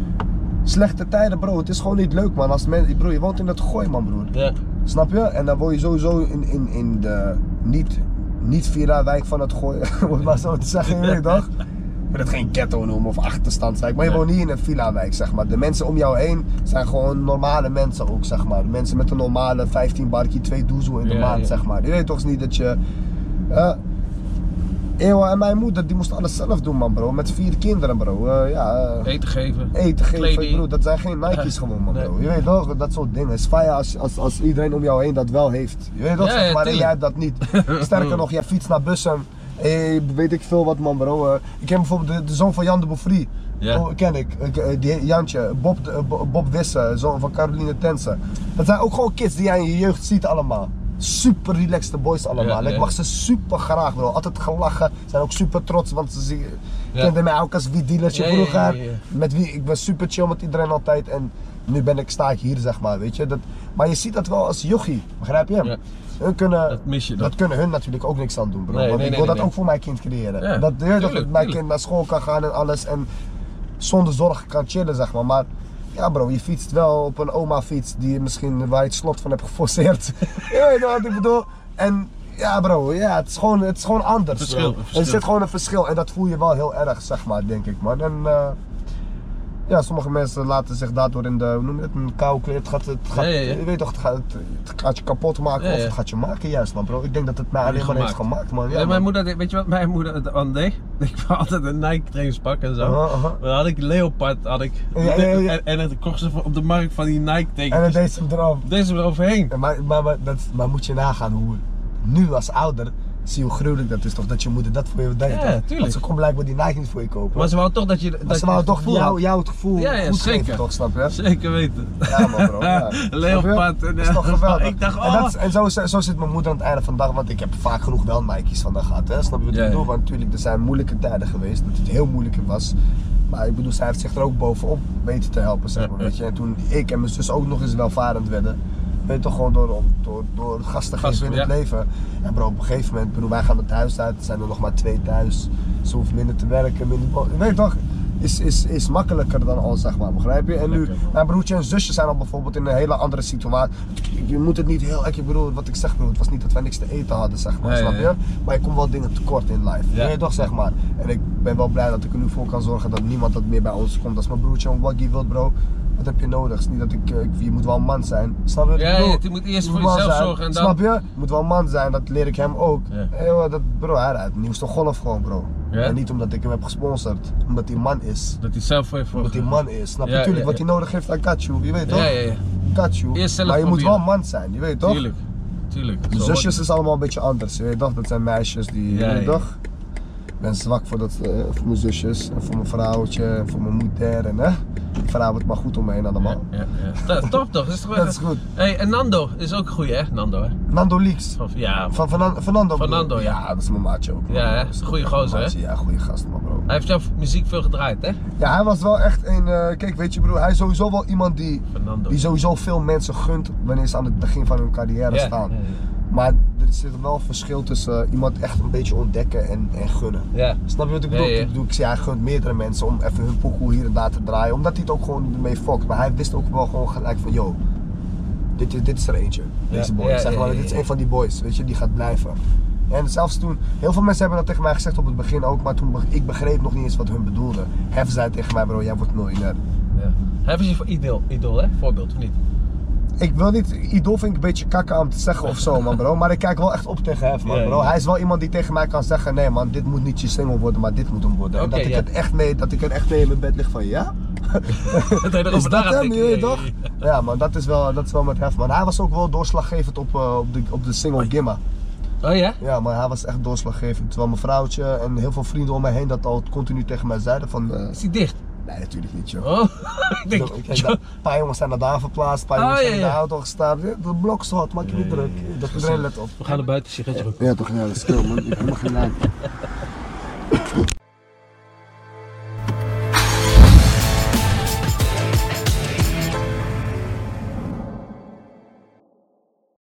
[SPEAKER 1] slechte tijden, bro, het is gewoon niet leuk, man. Als men, bro, je woont in het gooi, man, broer.
[SPEAKER 2] Ja.
[SPEAKER 1] Snap je? En dan word je sowieso in, in, in de niet, niet villa-wijk van het gooi, om het maar zo te zeggen, je weet toch? Ik wil het geen ghetto noemen of achterstandswijk, maar je
[SPEAKER 2] Nee.
[SPEAKER 1] woont niet in een villa-wijk, zeg maar. De mensen om jou heen zijn gewoon normale mensen ook, zeg maar. Mensen met een normale vijftien barkie, twee doezel in de
[SPEAKER 2] Ja,
[SPEAKER 1] maand,
[SPEAKER 2] ja.
[SPEAKER 1] zeg maar. Je weet toch niet dat je... Uh, Ewa en mijn moeder, die moest alles zelf doen, man, bro. Met vier kinderen, bro. Uh, ja, uh,
[SPEAKER 2] Eten geven.
[SPEAKER 1] eten geven,
[SPEAKER 2] Kleding.
[SPEAKER 1] bro. Dat zijn geen Nike's gewoon, man, bro. Je weet toch, dat soort dingen. Het is fijn als, als, als iedereen om jou heen dat wel heeft. Je weet toch,
[SPEAKER 2] Ja,
[SPEAKER 1] zeg
[SPEAKER 2] ja,
[SPEAKER 1] maar, en
[SPEAKER 2] tuurlijk.
[SPEAKER 1] jij hebt dat niet. Sterker nog, jij fietst naar Bussum. Hey, weet ik veel wat, man, bro. Uh, ik ken bijvoorbeeld de, de zoon van Jan de Beaufry.
[SPEAKER 2] Ja.
[SPEAKER 1] Oh, ken ik. ik uh, die Jantje, Bob, uh, Bob Wisse, zoon van Caroline Tense. Dat zijn ook gewoon kids die jij in je jeugd ziet allemaal. Super relaxed boys allemaal.
[SPEAKER 2] Ja,
[SPEAKER 1] Ik
[SPEAKER 2] ja.
[SPEAKER 1] mag ze super graag, bro. Altijd gelachen. Zijn ook super trots, want ze zien-
[SPEAKER 2] Ja.
[SPEAKER 1] kenden mij ook als wietdealertje
[SPEAKER 2] Ja, ja, ja,
[SPEAKER 1] vroeger.
[SPEAKER 2] ja, ja.
[SPEAKER 1] Met wie, ik ben super chill met iedereen altijd en nu ben ik, sta ik hier, zeg maar, weet je. Dat, maar je ziet dat wel als jochie, begrijp je?
[SPEAKER 2] Ja.
[SPEAKER 1] Hun kunnen,
[SPEAKER 2] Dat mis je dan.
[SPEAKER 1] dat kunnen hun natuurlijk ook niks aan doen, bro.
[SPEAKER 2] Nee,
[SPEAKER 1] Want
[SPEAKER 2] nee,
[SPEAKER 1] ik
[SPEAKER 2] nee,
[SPEAKER 1] wil dat
[SPEAKER 2] nee,
[SPEAKER 1] ook voor mijn kind creëren.
[SPEAKER 2] Ja,
[SPEAKER 1] dat je weet toch,
[SPEAKER 2] tuurlijk,
[SPEAKER 1] dat mijn
[SPEAKER 2] tuurlijk.
[SPEAKER 1] kind naar school kan gaan en alles en zonder zorg kan chillen, zeg maar. Maar ja, bro, je fietst wel op een oma fiets die je misschien, waar je het slot van hebt geforceerd. Je weet wat ik bedoel? En ja, bro, ja, het is gewoon, het is gewoon anders.
[SPEAKER 2] Verschil,
[SPEAKER 1] bro.
[SPEAKER 2] verschil.
[SPEAKER 1] Er zit gewoon een verschil en dat voel je wel heel erg, zeg maar, denk ik, man. En uh, ja, sommige mensen laten zich daardoor in de, hoe noem je het, een kou kleed. Het gaat, het gaat,
[SPEAKER 2] Ja, ja, ja.
[SPEAKER 1] je weet toch, het gaat, het gaat je kapot maken
[SPEAKER 2] Ja,
[SPEAKER 1] of
[SPEAKER 2] ja.
[SPEAKER 1] het gaat je maken juist, man, bro. Ik denk dat het mij alleen maar heeft gemaakt, man. Ja,
[SPEAKER 2] Ja, mijn
[SPEAKER 1] man.
[SPEAKER 2] moeder, weet je wat mijn moeder dan deed? Ik had altijd een Nike trainingspak en zo.
[SPEAKER 1] Aha, aha.
[SPEAKER 2] Dan had ik Leopard, had ik.
[SPEAKER 1] Ja, ja, ja.
[SPEAKER 2] En, en dan kocht ze op de markt van die Nike
[SPEAKER 1] En dan
[SPEAKER 2] tekentjes.
[SPEAKER 1] deed ze hem erop.
[SPEAKER 2] Deze eroverheen.
[SPEAKER 1] Ja, Maar, maar, maar, dat, maar moet je nagaan hoe nu als ouder Zie je hoe gruwelijk dat is toch, dat je moeder dat voor je deed.
[SPEAKER 2] Ja,
[SPEAKER 1] hè?
[SPEAKER 2] tuurlijk.
[SPEAKER 1] Want ze kon blijkbaar die Nike niet voor je kopen.
[SPEAKER 2] Maar ze wou toch dat je.
[SPEAKER 1] Maar
[SPEAKER 2] Dat
[SPEAKER 1] ze
[SPEAKER 2] je
[SPEAKER 1] wou
[SPEAKER 2] het
[SPEAKER 1] toch
[SPEAKER 2] gevoel
[SPEAKER 1] jou,
[SPEAKER 2] had.
[SPEAKER 1] jou het gevoel
[SPEAKER 2] Ja, ja,
[SPEAKER 1] goed
[SPEAKER 2] zeker.
[SPEAKER 1] geven toch, snap je?
[SPEAKER 2] Zeker weten.
[SPEAKER 1] Ja man bro, ja.
[SPEAKER 2] Leopard en
[SPEAKER 1] Dat is toch geweldig.
[SPEAKER 2] Ik dacht,
[SPEAKER 1] En,
[SPEAKER 2] oh.
[SPEAKER 1] dat, en zo, zo zit mijn moeder aan het einde van de dag, want ik heb vaak genoeg wel Nike's van haar gehad, hè? Snap je wat ik
[SPEAKER 2] Ja,
[SPEAKER 1] bedoel?
[SPEAKER 2] ja.
[SPEAKER 1] Want natuurlijk, er zijn moeilijke tijden geweest, dat het heel moeilijk was. Maar ik bedoel, zij heeft zich er ook bovenop weten te helpen, zeg maar,
[SPEAKER 2] Ja, ja.
[SPEAKER 1] weet je. En toen ik en mijn zus ook nog eens welvarend werden, weet je toch, gewoon door, door, door gas te
[SPEAKER 2] Gas,
[SPEAKER 1] geven in het
[SPEAKER 2] ja.
[SPEAKER 1] leven. En bro, op een gegeven moment, bedoel, wij gaan het huis uit, er zijn er nog maar twee thuis. Ze hoeft minder te werken, minder... Weet je toch, is, is, is makkelijker dan al, zeg maar, begrijp je? En nu,
[SPEAKER 2] Lekker, man.
[SPEAKER 1] mijn broertje en zusje zijn al bijvoorbeeld in een hele andere situatie. Je moet het niet heel, ik bedoel, wat ik zeg bro, het was niet dat wij niks te eten hadden, zeg maar,
[SPEAKER 2] Ja,
[SPEAKER 1] snap
[SPEAKER 2] ja,
[SPEAKER 1] je?
[SPEAKER 2] ja.
[SPEAKER 1] Maar ik kom wel dingen tekort in life,
[SPEAKER 2] Ja.
[SPEAKER 1] weet je toch, zeg maar. En ik ben wel blij dat ik er nu voor kan zorgen dat niemand dat meer bij ons komt. Als mijn broertje een waggie wilt bro, wat heb je nodig? Het is niet dat ik, eh, ik, je moet wel een man zijn, snap je wat ik
[SPEAKER 2] Ja,
[SPEAKER 1] bedoel?
[SPEAKER 2] ja, je moet eerst voor
[SPEAKER 1] man
[SPEAKER 2] jezelf
[SPEAKER 1] zijn,
[SPEAKER 2] zorgen en dan-
[SPEAKER 1] Snap je? Je moet wel een man zijn, dat leer ik hem ook.
[SPEAKER 2] Ja.
[SPEAKER 1] Hey, joh, dat, bro, hij rijdt nieuwste golf gewoon bro.
[SPEAKER 2] Ja.
[SPEAKER 1] En niet omdat ik hem heb gesponsord, omdat hij man is.
[SPEAKER 2] Dat hij zelf voor je voor.
[SPEAKER 1] Omdat hij man is, snap je?
[SPEAKER 2] Ja,
[SPEAKER 1] Natuurlijk,
[SPEAKER 2] ja,
[SPEAKER 1] wat
[SPEAKER 2] ja.
[SPEAKER 1] hij nodig heeft, I got you, je weet toch?
[SPEAKER 2] Ja, ja, ja.
[SPEAKER 1] Got you.
[SPEAKER 2] Eerst zelf
[SPEAKER 1] maar je moet wel
[SPEAKER 2] proberen.
[SPEAKER 1] man zijn, je weet toch?
[SPEAKER 2] Tuurlijk. Tuurlijk.
[SPEAKER 1] De
[SPEAKER 2] Zo
[SPEAKER 1] zusjes
[SPEAKER 2] hoort
[SPEAKER 1] is allemaal een beetje anders, je weet toch? Dat zijn meisjes die,
[SPEAKER 2] Ja,
[SPEAKER 1] je weet
[SPEAKER 2] ja.
[SPEAKER 1] toch? Ik ben zwak voor, dat, eh, voor mijn zusjes, en voor mijn vrouwtje, en voor mijn moeder en hè? Ik verhaal het maar goed om me heen allemaal.
[SPEAKER 2] Ja, ja, ja. Top toch? Is toch
[SPEAKER 1] Dat is goed.
[SPEAKER 2] Hey, en Nando is ook een goeie, hè? Nando, hè?
[SPEAKER 1] Nando Leaks.
[SPEAKER 2] Of, ja,
[SPEAKER 1] Van Fernando. Fernando,
[SPEAKER 2] Fernando,
[SPEAKER 1] bedoel-
[SPEAKER 2] ja.
[SPEAKER 1] Ja, dat is mijn maatje ook. man.
[SPEAKER 2] Ja, hè?
[SPEAKER 1] Dat is
[SPEAKER 2] Goeie
[SPEAKER 1] echt
[SPEAKER 2] gozer,
[SPEAKER 1] mijn
[SPEAKER 2] hè?
[SPEAKER 1] maatje. Ja, goeie gast, man, bro.
[SPEAKER 2] hij heeft jouw muziek veel gedraaid, hè?
[SPEAKER 1] Ja, hij was wel echt een, eh, kijk, weet je broer, hij is sowieso wel iemand die,
[SPEAKER 2] Fernando.
[SPEAKER 1] die sowieso veel mensen gunt wanneer ze aan het begin van hun carrière
[SPEAKER 2] Ja,
[SPEAKER 1] staan.
[SPEAKER 2] ja, ja.
[SPEAKER 1] Maar er zit wel een verschil tussen uh, iemand echt een beetje ontdekken en, en gunnen.
[SPEAKER 2] Ja.
[SPEAKER 1] Snap je wat ik bedoel?
[SPEAKER 2] Ja, ja.
[SPEAKER 1] Ik bedoel, ik zie, hij gunt meerdere mensen om even hun pokoe hier en daar te draaien, omdat hij het ook gewoon ermee fokt. Maar hij wist ook wel gewoon gelijk van, yo, dit is, dit is er eentje, deze
[SPEAKER 2] Ja,
[SPEAKER 1] boy.
[SPEAKER 2] ja,
[SPEAKER 1] zeg
[SPEAKER 2] ja,
[SPEAKER 1] maar,
[SPEAKER 2] ja,
[SPEAKER 1] dit is
[SPEAKER 2] ja.
[SPEAKER 1] een van die boys, weet je, die gaat blijven. En zelfs toen, heel veel mensen hebben dat tegen mij gezegd op het begin ook, maar toen be- ik begreep nog niet eens wat hun bedoelden. Hef zei tegen mij, bro, jij wordt miljonair.
[SPEAKER 2] Ja. Hij is je idool, idool, hè? Voorbeeld, of niet?
[SPEAKER 1] Ik wil niet, idool vind ik een beetje kakken om te zeggen of zo man bro, maar ik kijk wel echt op tegen Hef man
[SPEAKER 2] Ja,
[SPEAKER 1] bro.
[SPEAKER 2] ja.
[SPEAKER 1] Hij is wel iemand die tegen mij kan zeggen, nee man, dit moet niet je single worden, maar dit moet hem worden. en
[SPEAKER 2] Oké,
[SPEAKER 1] dat ik
[SPEAKER 2] ja.
[SPEAKER 1] het echt mee, dat ik er echt mee in mijn bed lig van, ja?
[SPEAKER 2] Dat hij
[SPEAKER 1] Is
[SPEAKER 2] erover
[SPEAKER 1] dat
[SPEAKER 2] na gaat
[SPEAKER 1] hem,
[SPEAKER 2] denken.
[SPEAKER 1] je weet
[SPEAKER 2] Ja,
[SPEAKER 1] toch?
[SPEAKER 2] ja, ja.
[SPEAKER 1] Ja man, dat is wel, dat is wel met Hef man. Hij was ook wel doorslaggevend op, uh, op, de, op de single Gimma.
[SPEAKER 2] Oh ja?
[SPEAKER 1] Ja, maar hij was echt doorslaggevend. Terwijl mijn vrouwtje en heel veel vrienden om mij heen dat al continu tegen mij zeiden van... Uh,
[SPEAKER 2] Is hij dicht?
[SPEAKER 1] nee, natuurlijk niet joh.
[SPEAKER 2] Oh, ik denk,
[SPEAKER 1] Kijk, daar- een paar jongens zijn naar daar verplaatst, een paar
[SPEAKER 2] Oh,
[SPEAKER 1] jongens
[SPEAKER 2] ja,
[SPEAKER 1] zijn in de
[SPEAKER 2] ja.
[SPEAKER 1] auto gestaan. De blok is hot, maak je niet druk. Dat iedereen let op.
[SPEAKER 2] we gaan er buiten sigaretje roken.
[SPEAKER 1] Ja toch, ja, dat is kill man. Ik heb helemaal geen lijn.